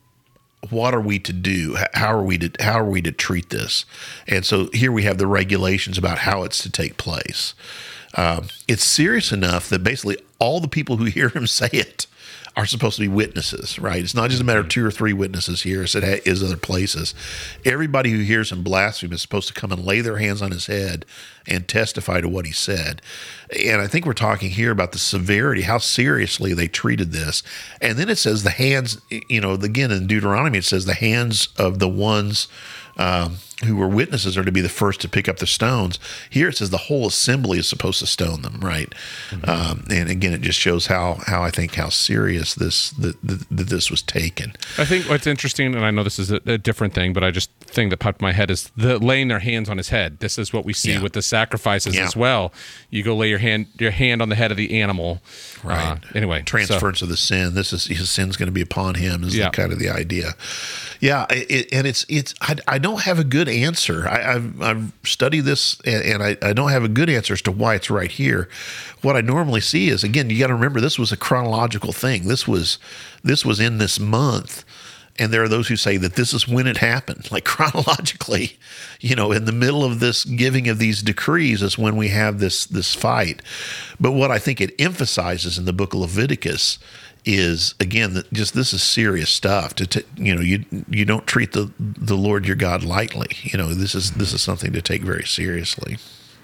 what are we to do? How are we to how are we to treat this? And so here we have the regulations about how it's to take place. Um, it's serious enough that basically all the people who hear him say it are supposed to be witnesses, right? It's not just a matter of two or three witnesses here, as it is other places. Everybody who hears him blaspheme is supposed to come and lay their hands on his head and testify to what he said. And I think we're talking here about the severity, how seriously they treated this. And then it says the hands, you know, again in Deuteronomy, it says the hands of the ones um, who were witnesses are to be the first to pick up the stones. Here it says the whole assembly is supposed to stone them, right? Mm-hmm. Um, and again, it just shows how how I think how serious this that this was taken. I think what's interesting, and I know this is a, a different thing, but I just thing that popped in my head is the laying their hands on his head. This is what we see yeah. with the sacrifices yeah. as well. You go lay your hand your hand on the head of the animal. Right. Uh, anyway, transference so. of the sin. This is his sin's going to be upon him. Is yeah. the, kind of the idea. Yeah, it, and it's it's. I, I don't have a good answer. I, I've I've studied this, and, and I, I don't have a good answer as to why it's right here. What I normally see is, again, you got to remember this was a chronological thing. This was this was in this month. And there are those who say that this is when it happened, like chronologically, you know, in the middle of this giving of these decrees is when we have this this fight. But what I think it emphasizes in the book of Leviticus is, again, that just this is serious stuff. To t- you know, you you don't treat the the Lord your God lightly. You know, this is this is something to take very seriously.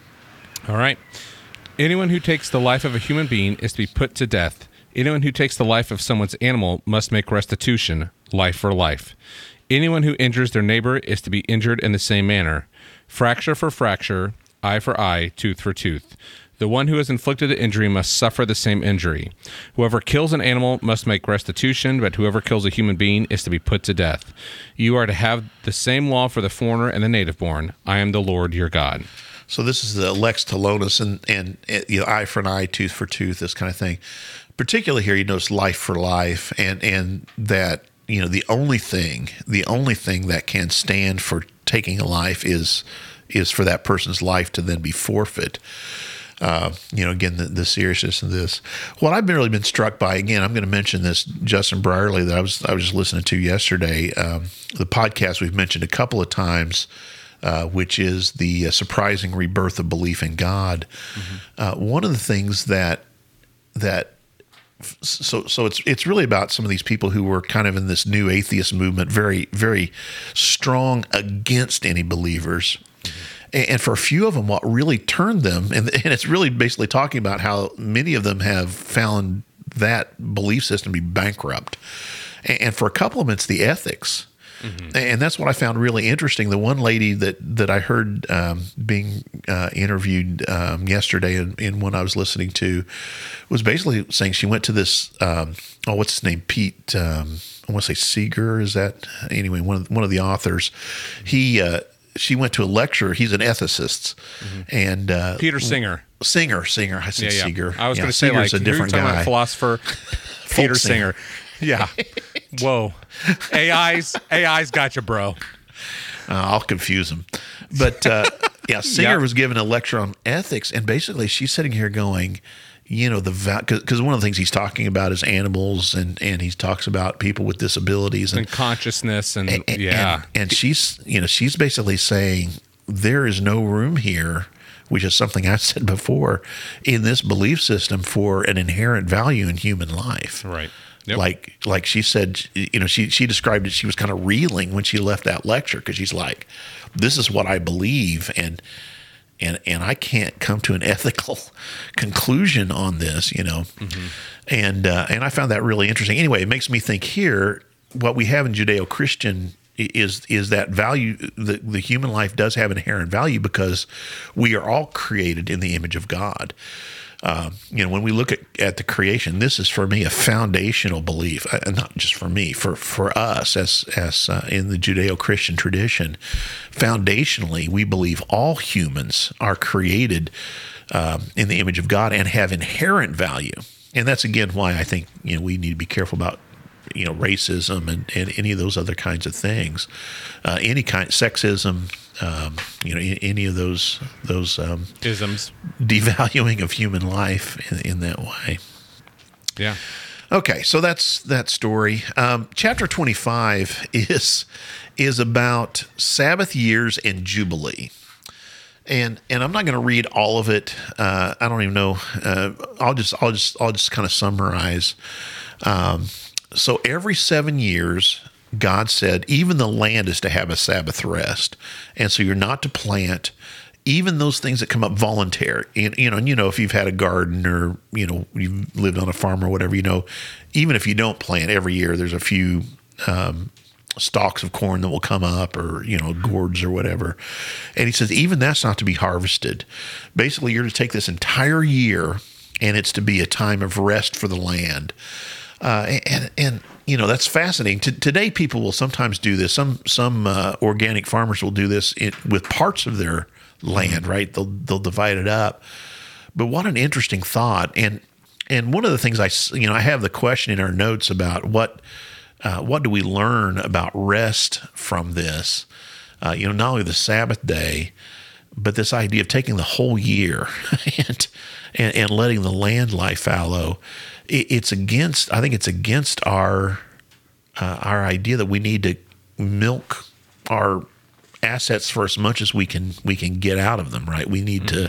All right. Anyone who takes the life of a human being is to be put to death. Anyone who takes the life of someone's animal must make restitution, life for life. Anyone who injures their neighbor is to be injured in the same manner. Fracture for fracture, eye for eye, tooth for tooth. The one who has inflicted the injury must suffer the same injury. Whoever kills an animal must make restitution, but whoever kills a human being is to be put to death. You are to have the same law for the foreigner and the native born. I am the Lord your God. So this is the lex talionis and, and you know, eye for an eye, tooth for tooth, this kind of thing. Particularly here, you notice life for life, and and that you know, the only thing, the only thing that can stand for taking a life is is for that person's life to then be forfeit. Uh, you know, again, the, the seriousness of this. What I've been really been struck by, again, I'm going to mention this Justin Brierley that I was I was just listening to yesterday. Um, the podcast we've mentioned a couple of times, uh, which is the uh, surprising rebirth of belief in God. Mm-hmm. Uh, one of the things that that so so it's it's really about some of these people who were kind of in this new atheist movement, very very strong against any believers. Mm-hmm. And for a few of them, what really turned them, and, and it's really basically talking about how many of them have found that belief system to be bankrupt. And for a couple of them, it's the ethics. Mm-hmm. And that's what I found really interesting. The one lady that, that I heard um, being uh, interviewed um, yesterday in, in one I was listening to was basically saying she went to this, um, oh, what's his name? Pete, um, I want to say Seeger, is that? Anyway, one of, one of the authors. He, uh, She went to a lecture. He's an ethicist, mm-hmm. and uh, Peter Singer. Singer, Singer. I said yeah, yeah. Seeger. I was yeah, going to say like a different who are you talking guy. about, philosopher Peter Singer. Yeah. Whoa. A I's A I's got you, bro. Uh, I'll confuse him, but uh, yeah, Singer Yep. was giving a lecture on ethics, and basically she's sitting here going, you know, the because one of the things he's talking about is animals, and, and he talks about people with disabilities and, and consciousness, and, and yeah, and, and she's you know she's basically saying there is no room here, which is something I've said before, in this belief system for an inherent value in human life. right. Yep. Like like she said, you know, she she described it. She was kind of reeling when she left that lecture because she's like, this is what I believe, and. And and I can't come to an ethical conclusion on this, you know, mm-hmm. and uh, and I found that really interesting. Anyway, it makes me think here what we have in Judeo-Christian is is that value. The the human life does have inherent value because we are all created in the image of God. Uh, you know, when we look at, at the creation, this is for me a foundational belief, uh, not just for me, for, for us as as uh, in the Judeo-Christian tradition. Foundationally, we believe all humans are created um, in the image of God and have inherent value. And that's, again, why I think, you know, we need to be careful about, you know, racism and, and any of those other kinds of things, uh, any kind, sexism, um, you know, any of those those um, isms, devaluing of human life in, in that way. Yeah. Okay, so that's that story. Um, chapter twenty-five is is about Sabbath years and Jubilee. And and I'm not going to read all of it. Uh, I don't even know. Uh, I'll just I'll just I'll just kind of summarize. Um, so every seven years, God said, even the land is to have a Sabbath rest, and so you're not to plant even those things that come up voluntary. And, you know, and you know, if you've had a garden or you know you've lived on a farm or whatever, you know, even if you don't plant every year, there's a few. Um, stalks of corn that will come up, or you know, gourds or whatever. And he says even that's not to be harvested. Basically, you're to take this entire year and it's to be a time of rest for the land. Uh, and and you know, that's fascinating. T- today people will sometimes do this. Some some uh, organic farmers will do this in, with parts of their land, right? They'll they'll divide it up. But what an interesting thought. And and one of the things I you know, I have the question in our notes about what Uh, what do we learn about rest from this? Uh, you know, not only the Sabbath day, but this idea of taking the whole year and, and and letting the land lie fallow. It, it's against, I think it's against our uh, our idea that we need to milk our assets for as much as we can we can get out of them. Right? We need mm-hmm. to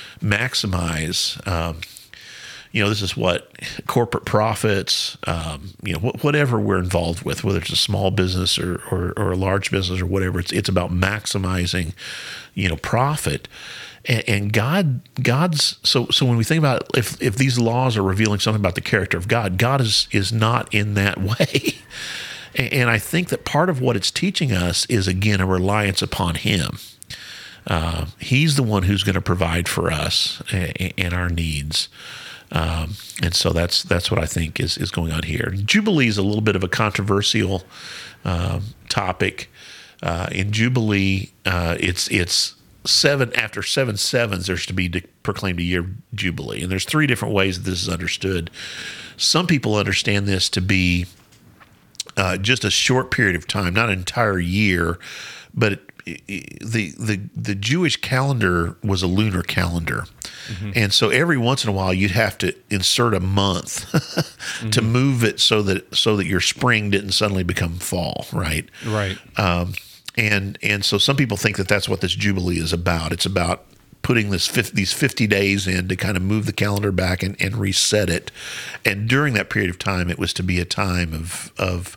maximize. Um, You know, this is what corporate profits, um, you know, wh- whatever we're involved with, whether it's a small business or, or, or a large business or whatever, it's it's about maximizing, you know, profit. And, and God, God's so so when we think about it, if if these laws are revealing something about the character of God, God is is not in that way. and, and I think that part of what it's teaching us is again a reliance upon Him. Uh, he's the one who's going to provide for us and, and our needs. Um, and so that's that's what I think is, is going on here. Jubilee is a little bit of a controversial um, topic. Uh, in Jubilee, uh, it's it's seven after seven sevens. There's to be de- proclaimed a year of Jubilee, and there's three different ways that this is understood. Some people understand this to be uh, just a short period of time, not an entire year, but it, the the the Jewish calendar was a lunar calendar, mm-hmm. and so every once in a while you'd have to insert a month mm-hmm. to move it so that so that your spring didn't suddenly become fall, right? Right. Um, and and so some people think that that's what this Jubilee is about. It's about putting this these fifty days in to kind of move the calendar back and, and reset it. And during that period of time, it was to be a time of of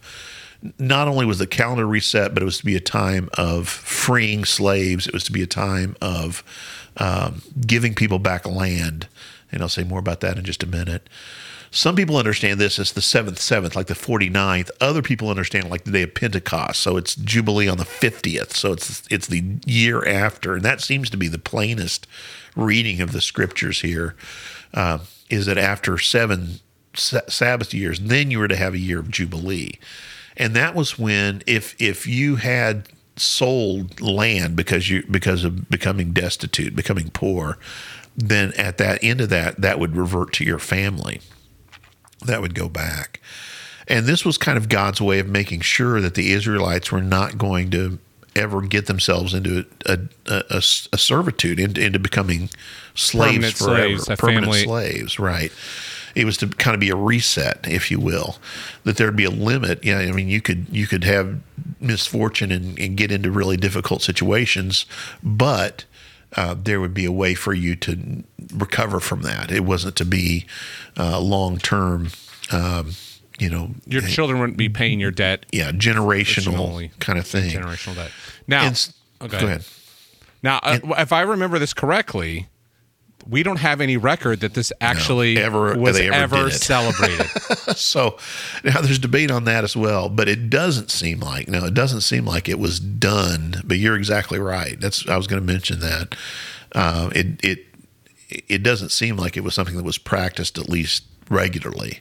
not only was the calendar reset, but it was to be a time of freeing slaves. It was to be a time of um, giving people back land. And I'll say more about that in just a minute. Some people understand this as the seventh, seventh, like the forty-ninth. Other people understand it like the day of Pentecost. So it's Jubilee on the fiftieth. So it's it's the year after. And that seems to be the plainest reading of the scriptures here, uh, is that after seven sa- Sabbath years, then you were to have a year of Jubilee. And that was when, if if you had sold land because you because of becoming destitute, becoming poor, then at that end of that, that would revert to your family. That would go back. And this was kind of God's way of making sure that the Israelites were not going to ever get themselves into a, a, a, a servitude, into, into becoming slaves Permanent forever. slaves, a Permanent family. slaves, right. It was to kind of be a reset, if you will, that there'd be a limit. Yeah, I mean, you could you could have misfortune and, and get into really difficult situations, but uh, there would be a way for you to recover from that. It wasn't to be uh, long term. Um, you know, Your children wouldn't be paying your debt. yeah, generational Originally. kind of thing. Generational debt. Now, And s- oh, go ahead. Now, uh, if I remember this correctly, we don't have any record that this actually ever- was they ever ever did it. celebrated. So now there's debate on that as well, but it doesn't seem like, no, it doesn't seem like it was done, but you're exactly right. That's, I was going to mention that. Uh, it, it, it doesn't seem like it was something that was practiced at least regularly.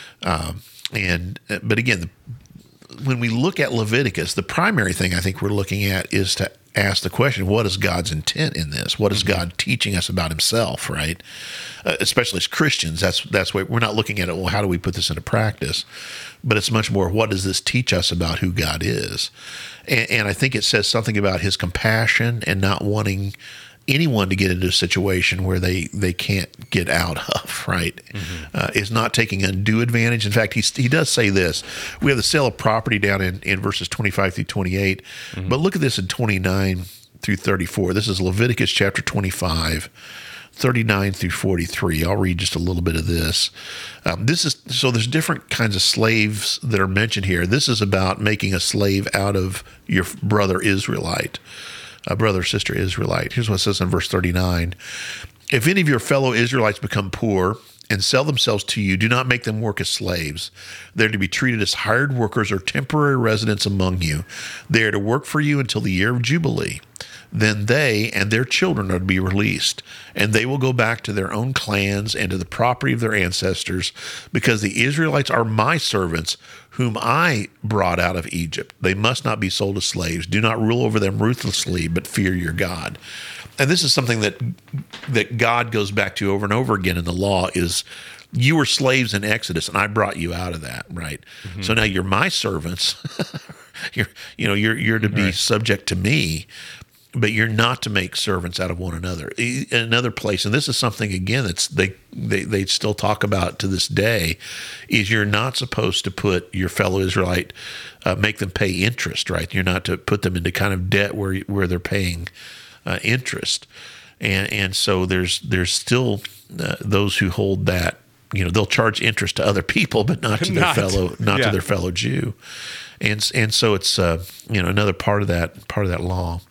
Um, and, but again, the, when we look at Leviticus, the primary thing I think we're looking at is to ask the question, what is God's intent in this? What is God teaching us about himself, right? Uh, especially as Christians, that's that's why we're not looking at it, well, how do we put this into practice? But it's much more, what does this teach us about who God is? And, and I think it says something about his compassion and not wanting anyone to get into a situation where they, they can't get out of, right? Mm-hmm. Uh, is not taking undue advantage. In fact, he, he does say this. We have the sale of property down in, in verses twenty-five through twenty-eight, mm-hmm. but look at this in twenty-nine through thirty-four. This is Leviticus chapter twenty-five, thirty-nine through forty-three. I'll read just a little bit of this. Um, this is so there's different kinds of slaves that are mentioned here. This is about making a slave out of your brother Israelite. A brother or sister Israelite. Here's what it says in verse thirty-nine. If any of your fellow Israelites become poor and sell themselves to you, do not make them work as slaves. They're to be treated as hired workers or temporary residents among you. They are to work for you until the year of Jubilee. Then they and their children are to be released, and they will go back to their own clans and to the property of their ancestors, because the Israelites are my servants, whom I brought out of Egypt. They must not be sold as slaves. Do not rule over them ruthlessly, but fear your God. And this is something that that God goes back to over and over again in the law is, you were slaves in Exodus, and I brought you out of that, right? Mm-hmm. So now you're my servants. you're, you know, you're you're to be right. subject to me, but you're not to make servants out of one another. Another place, and this is something again that's they they they still talk about to this day, is you're not supposed to put your fellow Israelite, uh, make them pay interest, right? You're not to put them into kind of debt where where they're paying uh, interest, and and so there's there's still uh, those who hold that, you know, they'll charge interest to other people, but not to their Not- fellow not yeah. to their fellow Jew, and and so it's uh, you know another part of that part of that law.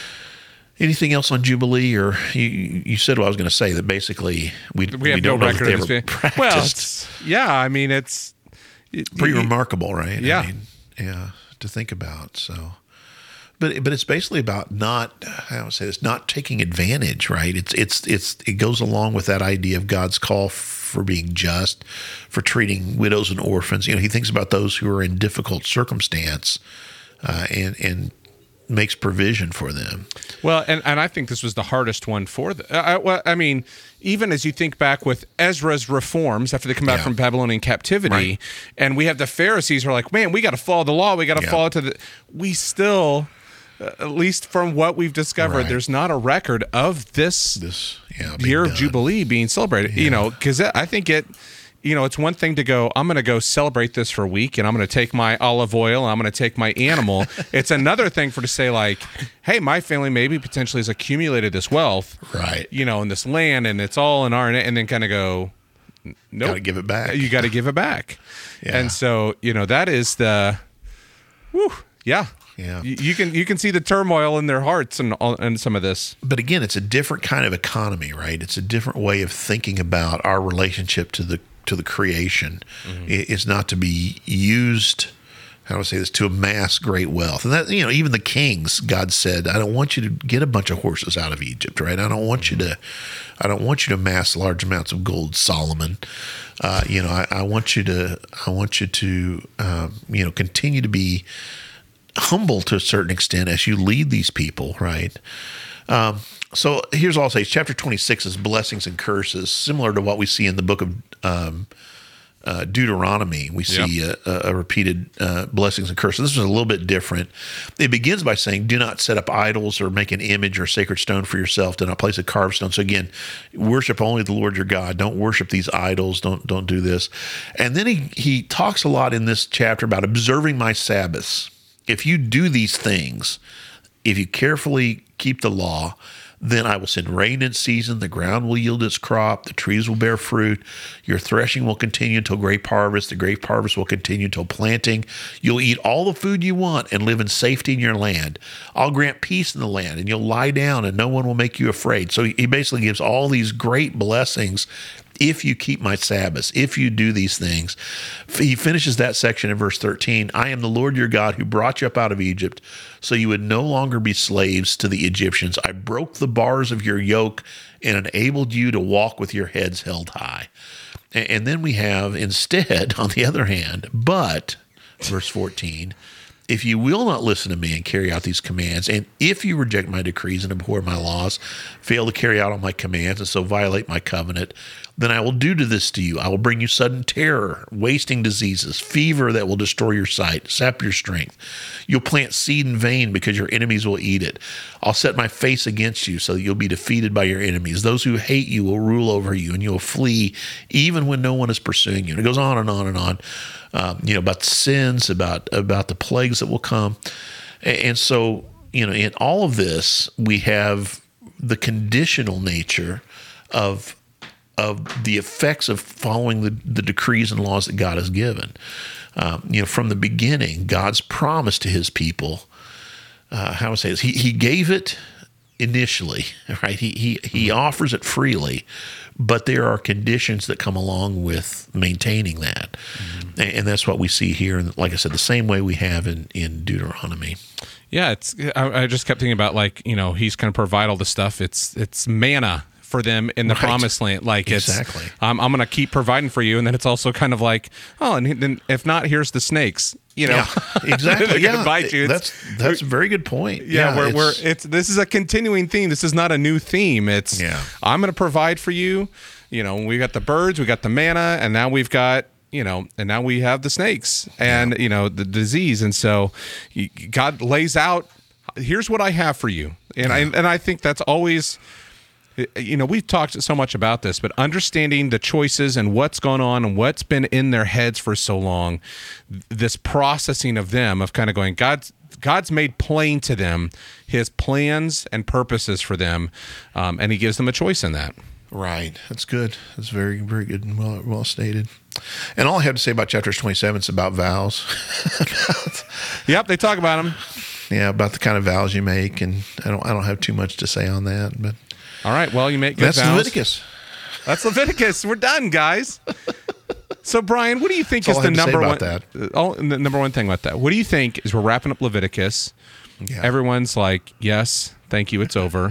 Anything else on Jubilee, or you, you said what I was going to say, that basically we, We have we don't no know that record they of ever this. practiced. Well, it's, yeah, I mean, it's it, Pretty it- remarkable, right? Yeah. I mean, yeah, to think about. So, but but it's basically about not, how do I say this, not taking advantage, right? It's it's it's it goes along with that idea of God's call for being just, for treating widows and orphans. You know, he thinks about those who are in difficult circumstance, uh, and and makes provision for them. Well, and, and I think this was the hardest one for the. I, well, I mean, even as you think back with Ezra's reforms after they come back Yeah. from Babylonian captivity, Right. and we have the Pharisees who are like, man, we got to follow the law. We got to Yeah. follow to the. We still, uh, at least from what we've discovered, Right. there's not a record of this, This yeah, being year of done. Jubilee being celebrated. You know, because I think it. You know, it's one thing to go, I'm going to go celebrate this for a week and I'm going to take my olive oil and I'm going to take my animal. It's another thing for to say like, hey, my family maybe potentially has accumulated this wealth, Right. you know, in this land and it's all in our, and then kind of go, nope. Got to give it back. You got to give it back. Yeah. And so, you know, that is the, whew, yeah. Yeah. You, you can you can see the turmoil in their hearts and all, and some of this. But again, it's a different kind of economy, right? It's a different way of thinking about our relationship to the to the creation. Mm-hmm. It- It's not to be used, how do I say this, to amass great wealth. And that, you know, even the kings, God said, I don't want you to get a bunch of horses out of Egypt, right? I don't want you to, I don't want you to amass large amounts of gold, Solomon. Uh, you know, I, I want you to, I want you to, um, you know, continue to be humble to a certain extent as you lead these people, right? Um, so here's all I'll say. Chapter twenty-six is blessings and curses, similar to what we see in the book of um, uh, Deuteronomy. We see Yep. a, a, a repeated uh, blessings and curses. This is a little bit different. It begins by saying, do not set up idols or make an image or sacred stone for yourself. Do not place a carved stone. So again, worship only the Lord your God. Don't worship these idols. Don't don't do this. And then he, he talks a lot in this chapter about observing my Sabbaths. If you do these things, if you carefully keep the law, then I will send rain in season, the ground will yield its crop, the trees will bear fruit, your threshing will continue until grape harvest, the grape harvest will continue until planting. You'll eat all the food you want and live in safety in your land. I'll grant peace in the land, and you'll lie down, and no one will make you afraid. So he basically gives all these great blessings if you keep my Sabbaths, if you do these things. He finishes that section in verse thirteen. I am the Lord your God who brought you up out of Egypt, so you would no longer be slaves to the Egyptians. I broke the bars of your yoke and enabled you to walk with your heads held high. And, and then we have instead, on the other hand, but, verse fourteen, if you will not listen to me and carry out these commands, and if you reject my decrees and abhor my laws, fail to carry out all my commands, and so violate my covenant, then I will do to this to you. I will bring you sudden terror, wasting diseases, fever that will destroy your sight, sap your strength. You'll plant seed in vain because your enemies will eat it. I'll set my face against you so that you'll be defeated by your enemies. Those who hate you will rule over you, and you'll flee even when no one is pursuing you. And it goes on and on and on. Um, you know, about the sins, about about the plagues that will come. And, and so, you know, in all of this, we have the conditional nature of of the effects of following the, the decrees and laws that God has given. Um, you know, from the beginning, God's promise to his people, uh, how do I say this? He, he gave it initially, right? He, he, he offers it freely, but there are conditions that come along with maintaining that. Mm-hmm. And, and that's what we see here. And like I said, the same way we have in, in Deuteronomy. Yeah, it's. I, I just kept thinking about like you know he's going to provide all the stuff. It's it's manna for them in the Right. promised land. Like it's Exactly. um, I'm going to keep providing for you, and then it's also kind of like oh, and then if not, here's the snakes. You know, Yeah, exactly. They're gonna yeah, bite you. It's- that's that's a very good point. Yeah, we're, we're it's- it's this is a continuing theme. This is not a new theme. It's Yeah. I'm going to provide for you. You know, we got the birds, we got the manna, and now we've got you know, and now we have the snakes and Yeah. you know the disease, and so he- God lays out. Here's what I have for you, and I and I think that's always. You know, we've talked so much about this, but understanding the choices and what's gone on and what's been in their heads for so long, this processing of them, of kind of going, God's, God's made plain to them his plans and purposes for them, um, and he gives them a choice in that. Right. That's good. That's very, very good and well, well stated. And all I have to say about chapter twenty-seven is about vows. Yep, they talk about them. Yeah, about the kind of vows you make, and I don't, I don't have too much to say on that, but All right, well, you make good that's vows. Leviticus. That's Leviticus. We're done, guys. So, Brian, what do you think That's is all I the have to say number one? about uh, Oh, the number one thing about that. What do you think is we're wrapping up Leviticus? Yeah. Everyone's like, "Yes, thank you, it's over."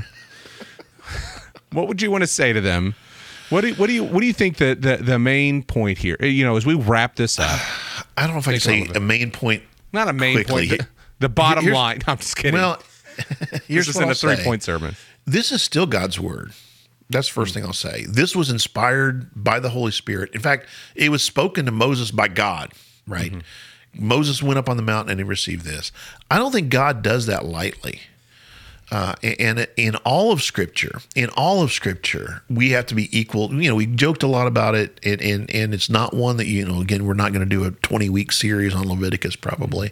What would you want to say to them? What do you, what do you what do you think the, the the main point here? You know, as we wrap this up, I don't know if I can Take all say of it. a main point. not a main quickly. point. The bottom Here's- line. I'm just kidding. Well, here's this what isn't I'll a three say. point sermon. This is still God's word. That's the first thing I'll say. This was inspired by the Holy Spirit. In fact, it was spoken to Moses by God, right? Mm-hmm. Moses went up on the mountain and he received this. I don't think God does that lightly. Uh, and in all of Scripture, in all of Scripture, we have to be equal. You know, we joked a lot about it, and and, and it's not one that, you know, again, we're not going to do a twenty-week series on Leviticus probably.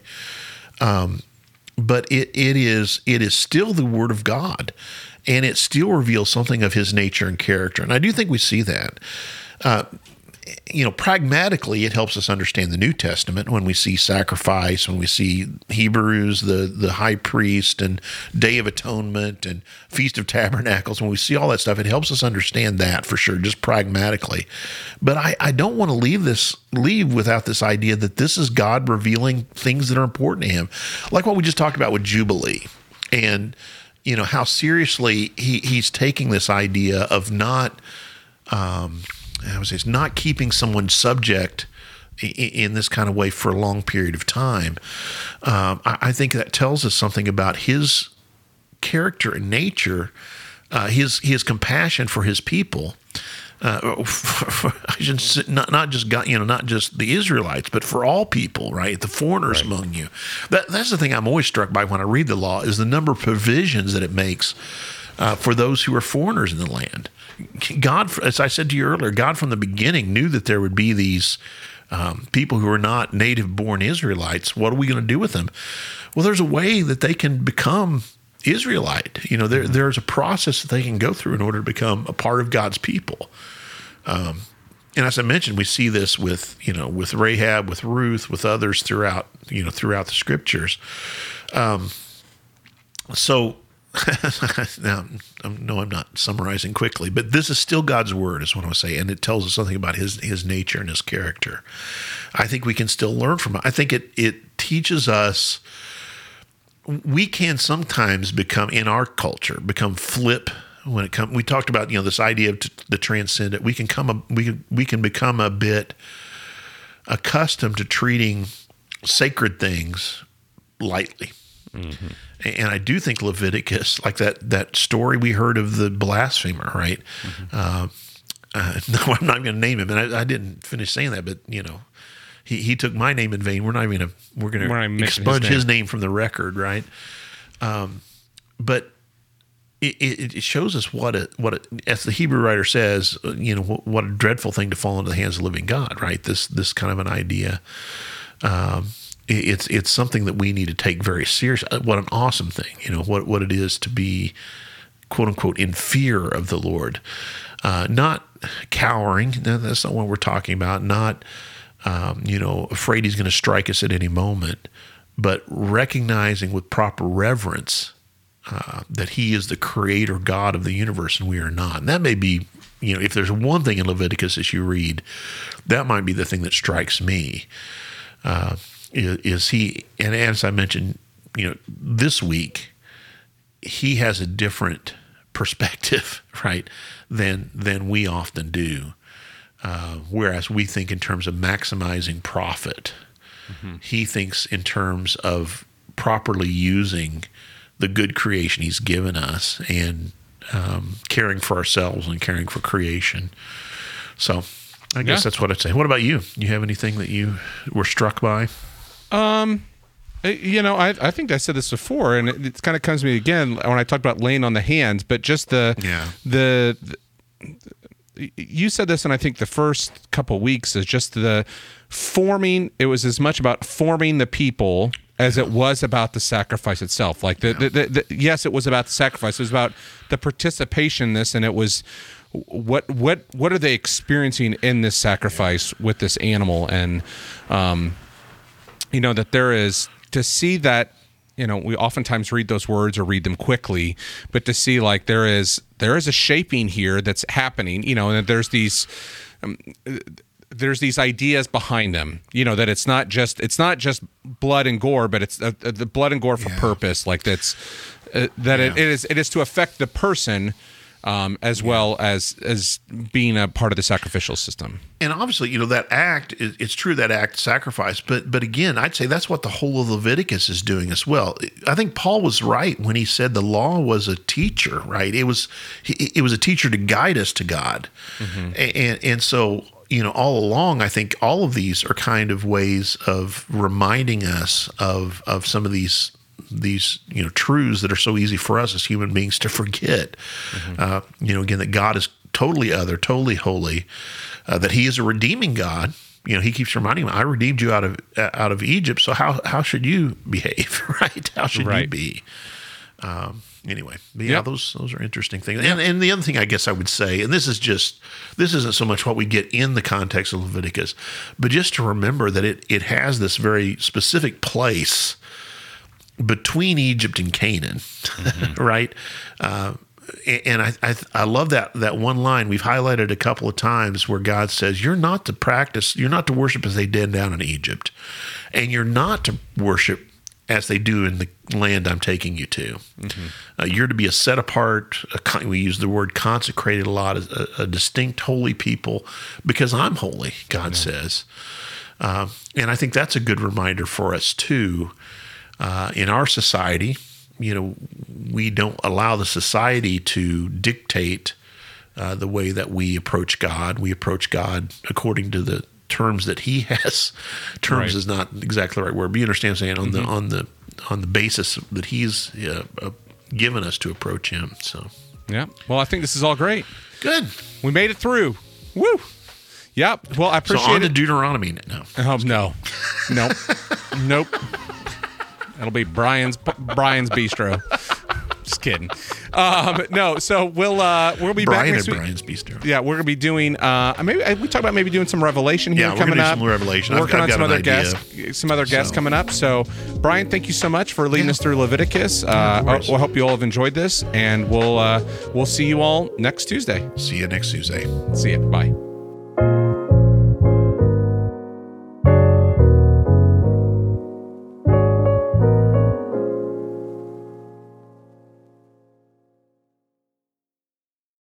Um, but it it is it is still the Word of God, and it still reveals something of His nature and character. And I do think we see that. Uh, you know, pragmatically, it helps us understand the New Testament when we see sacrifice, when we see Hebrews, the, the high priest, and Day of Atonement, and Feast of Tabernacles. When we see all that stuff, it helps us understand that for sure, just pragmatically. But I, I don't want to leave this leave without this idea that this is God revealing things that are important to Him, like what we just talked about with Jubilee, and you know how seriously he he's taking this idea of not. Um, I would say it's not keeping someone subject in this kind of way for a long period of time. Um, I think that tells us something about his character and nature, uh, his his compassion for his people. Uh, for, for, I should say, not not just God, you know, not just the Israelites, but for all people, right? The foreigners right. among you. That that's the thing I'm always struck by when I read the law is the number of provisions that it makes uh, for those who are foreigners in the land. God, as I said to you earlier, God from the beginning knew that there would be these um, people who are not native-born Israelites. What are we going to do with them? Well, there's a way that they can become Israelite. You know, there there's a process that they can go through in order to become a part of God's people. Um, and as I mentioned, we see this with you know with Rahab, with Ruth, with others throughout you know throughout the Scriptures. Um, so. now, no, I'm not summarizing quickly, but this is still God's word, is what I want to say, and it tells us something about his his nature and his character. I think we can still learn from it. I think it it teaches us. We can sometimes become, in our culture, become flip when it comes. We talked about you know this idea of t- the transcendent. We can come a, we can, we can become a bit accustomed to treating sacred things lightly. Mm-hmm. And I do think Leviticus, like that that story we heard of the blasphemer, right? Mm-hmm. Uh, uh, no, I'm not going to name him, and I, I didn't finish saying that, but you know, he, he took my name in vain. We're not even gonna we're going to expunge his name. his name from the record, right? Um, but it, it, it shows us what a what a, as the Hebrew writer says, you know, what, what a dreadful thing to fall into the hands of the living God, right? This this kind of an idea. Um, It's it's something that we need to take very seriously. What an awesome thing, you know, what, what it is to be, quote unquote, in fear of the Lord. Uh, not cowering, that's not what we're talking about, not, um, you know, afraid he's going to strike us at any moment, but recognizing with proper reverence uh, that he is the creator God of the universe and we are not. And that may be, you know, if there's one thing in Leviticus as you read, that might be the thing that strikes me. Uh Is he, and as I mentioned, you know, this week, he has a different perspective, right, than than we often do. Uh, whereas we think in terms of maximizing profit, mm-hmm. he thinks in terms of properly using the good creation he's given us and um, caring for ourselves and caring for creation. So I guess yeah. that's what I'd say. What about you? You have anything that you were struck by? Um, you know, I I think I said this before, and it, it kind of comes to me again when I talked about laying on the hands. But just the yeah. the, the you said this, and I think the first couple of weeks is just the forming. It was as much about forming the people as it was about the sacrifice itself. Like the, yeah. the, the, the yes, it was about the sacrifice. It was about the participation in this, and it was. What what what are they experiencing in this sacrifice yeah. with this animal, and um, you know that there is to see that you know we oftentimes read those words or read them quickly, but to see like there is there is a shaping here that's happening, you know, and there's these um, there's these ideas behind them, you know, that it's not just it's not just blood and gore, but it's uh, the blood and gore for yeah. purpose, like that's uh, that yeah. it, it is it is to affect the person. um, as well as as being a part of the sacrificial system. And obviously, you know, that act, is- it's true that act sacrifice, but but again, I'd say that's what the whole of Leviticus is doing as well. I think Paul was right when he said the law was a teacher, right? It was it was a teacher to guide us to God. Mm-hmm. And and so, you know, all along, I think all of these are kind of ways of reminding us of of some of these these you know truths that are so easy for us as human beings to forget. Mm-hmm. Uh, you know, again, that God is totally other, totally holy, uh, that He is a redeeming God. You know, He keeps reminding me, I redeemed you out of uh, out of Egypt. So how how should you behave, right? How should Right. you be? Um, anyway, but yeah, Yep. those those are interesting things. And and the other thing I guess I would say, and this is just this isn't so much what we get in the context of Leviticus, but just to remember that it it has this very specific place between Egypt and Canaan, mm-hmm. right? Uh, and I, I I love that that one line we've highlighted a couple of times where God says, "You're not to practice, you're not to worship as they did down in Egypt, and you're not to worship as they do in the land I'm taking you to. Mm-hmm. Uh, you're to be a set apart. A con- we use the word consecrated a lot, as a, a distinct holy people, because I'm holy." God yeah. says, uh, and I think that's a good reminder for us too. Uh, in our society, you know, we don't allow the society to dictate uh, the way that we approach God. We approach God according to the terms that He has. Terms right. is not exactly the right word, but you understand what I'm saying, on mm-hmm. the on the on the basis that He's uh, uh, given us to approach Him. So, yeah. Well, I think this is all great. Good. We made it through. Woo. Yep. Well, I appreciate so on it. to Deuteronomy now. Oh no, nope, nope. That'll be Brian's Brian's Bistro. Just kidding. Um, no, so we'll uh, we'll be Brian back next at week. Brian's Bistro. Yeah, we're gonna be doing. Uh, maybe we talked about maybe doing some Revelation here yeah, we're coming gonna do up. Some Revelation. Working I've, I've on some got other an idea. guests, some other guests So. coming up. So, Brian, thank you so much for leading Yeah. us through Leviticus. Uh, No worries. I, I hope you all have enjoyed this, and we'll uh, we'll see you all next Tuesday. See you next Tuesday. See you. Bye.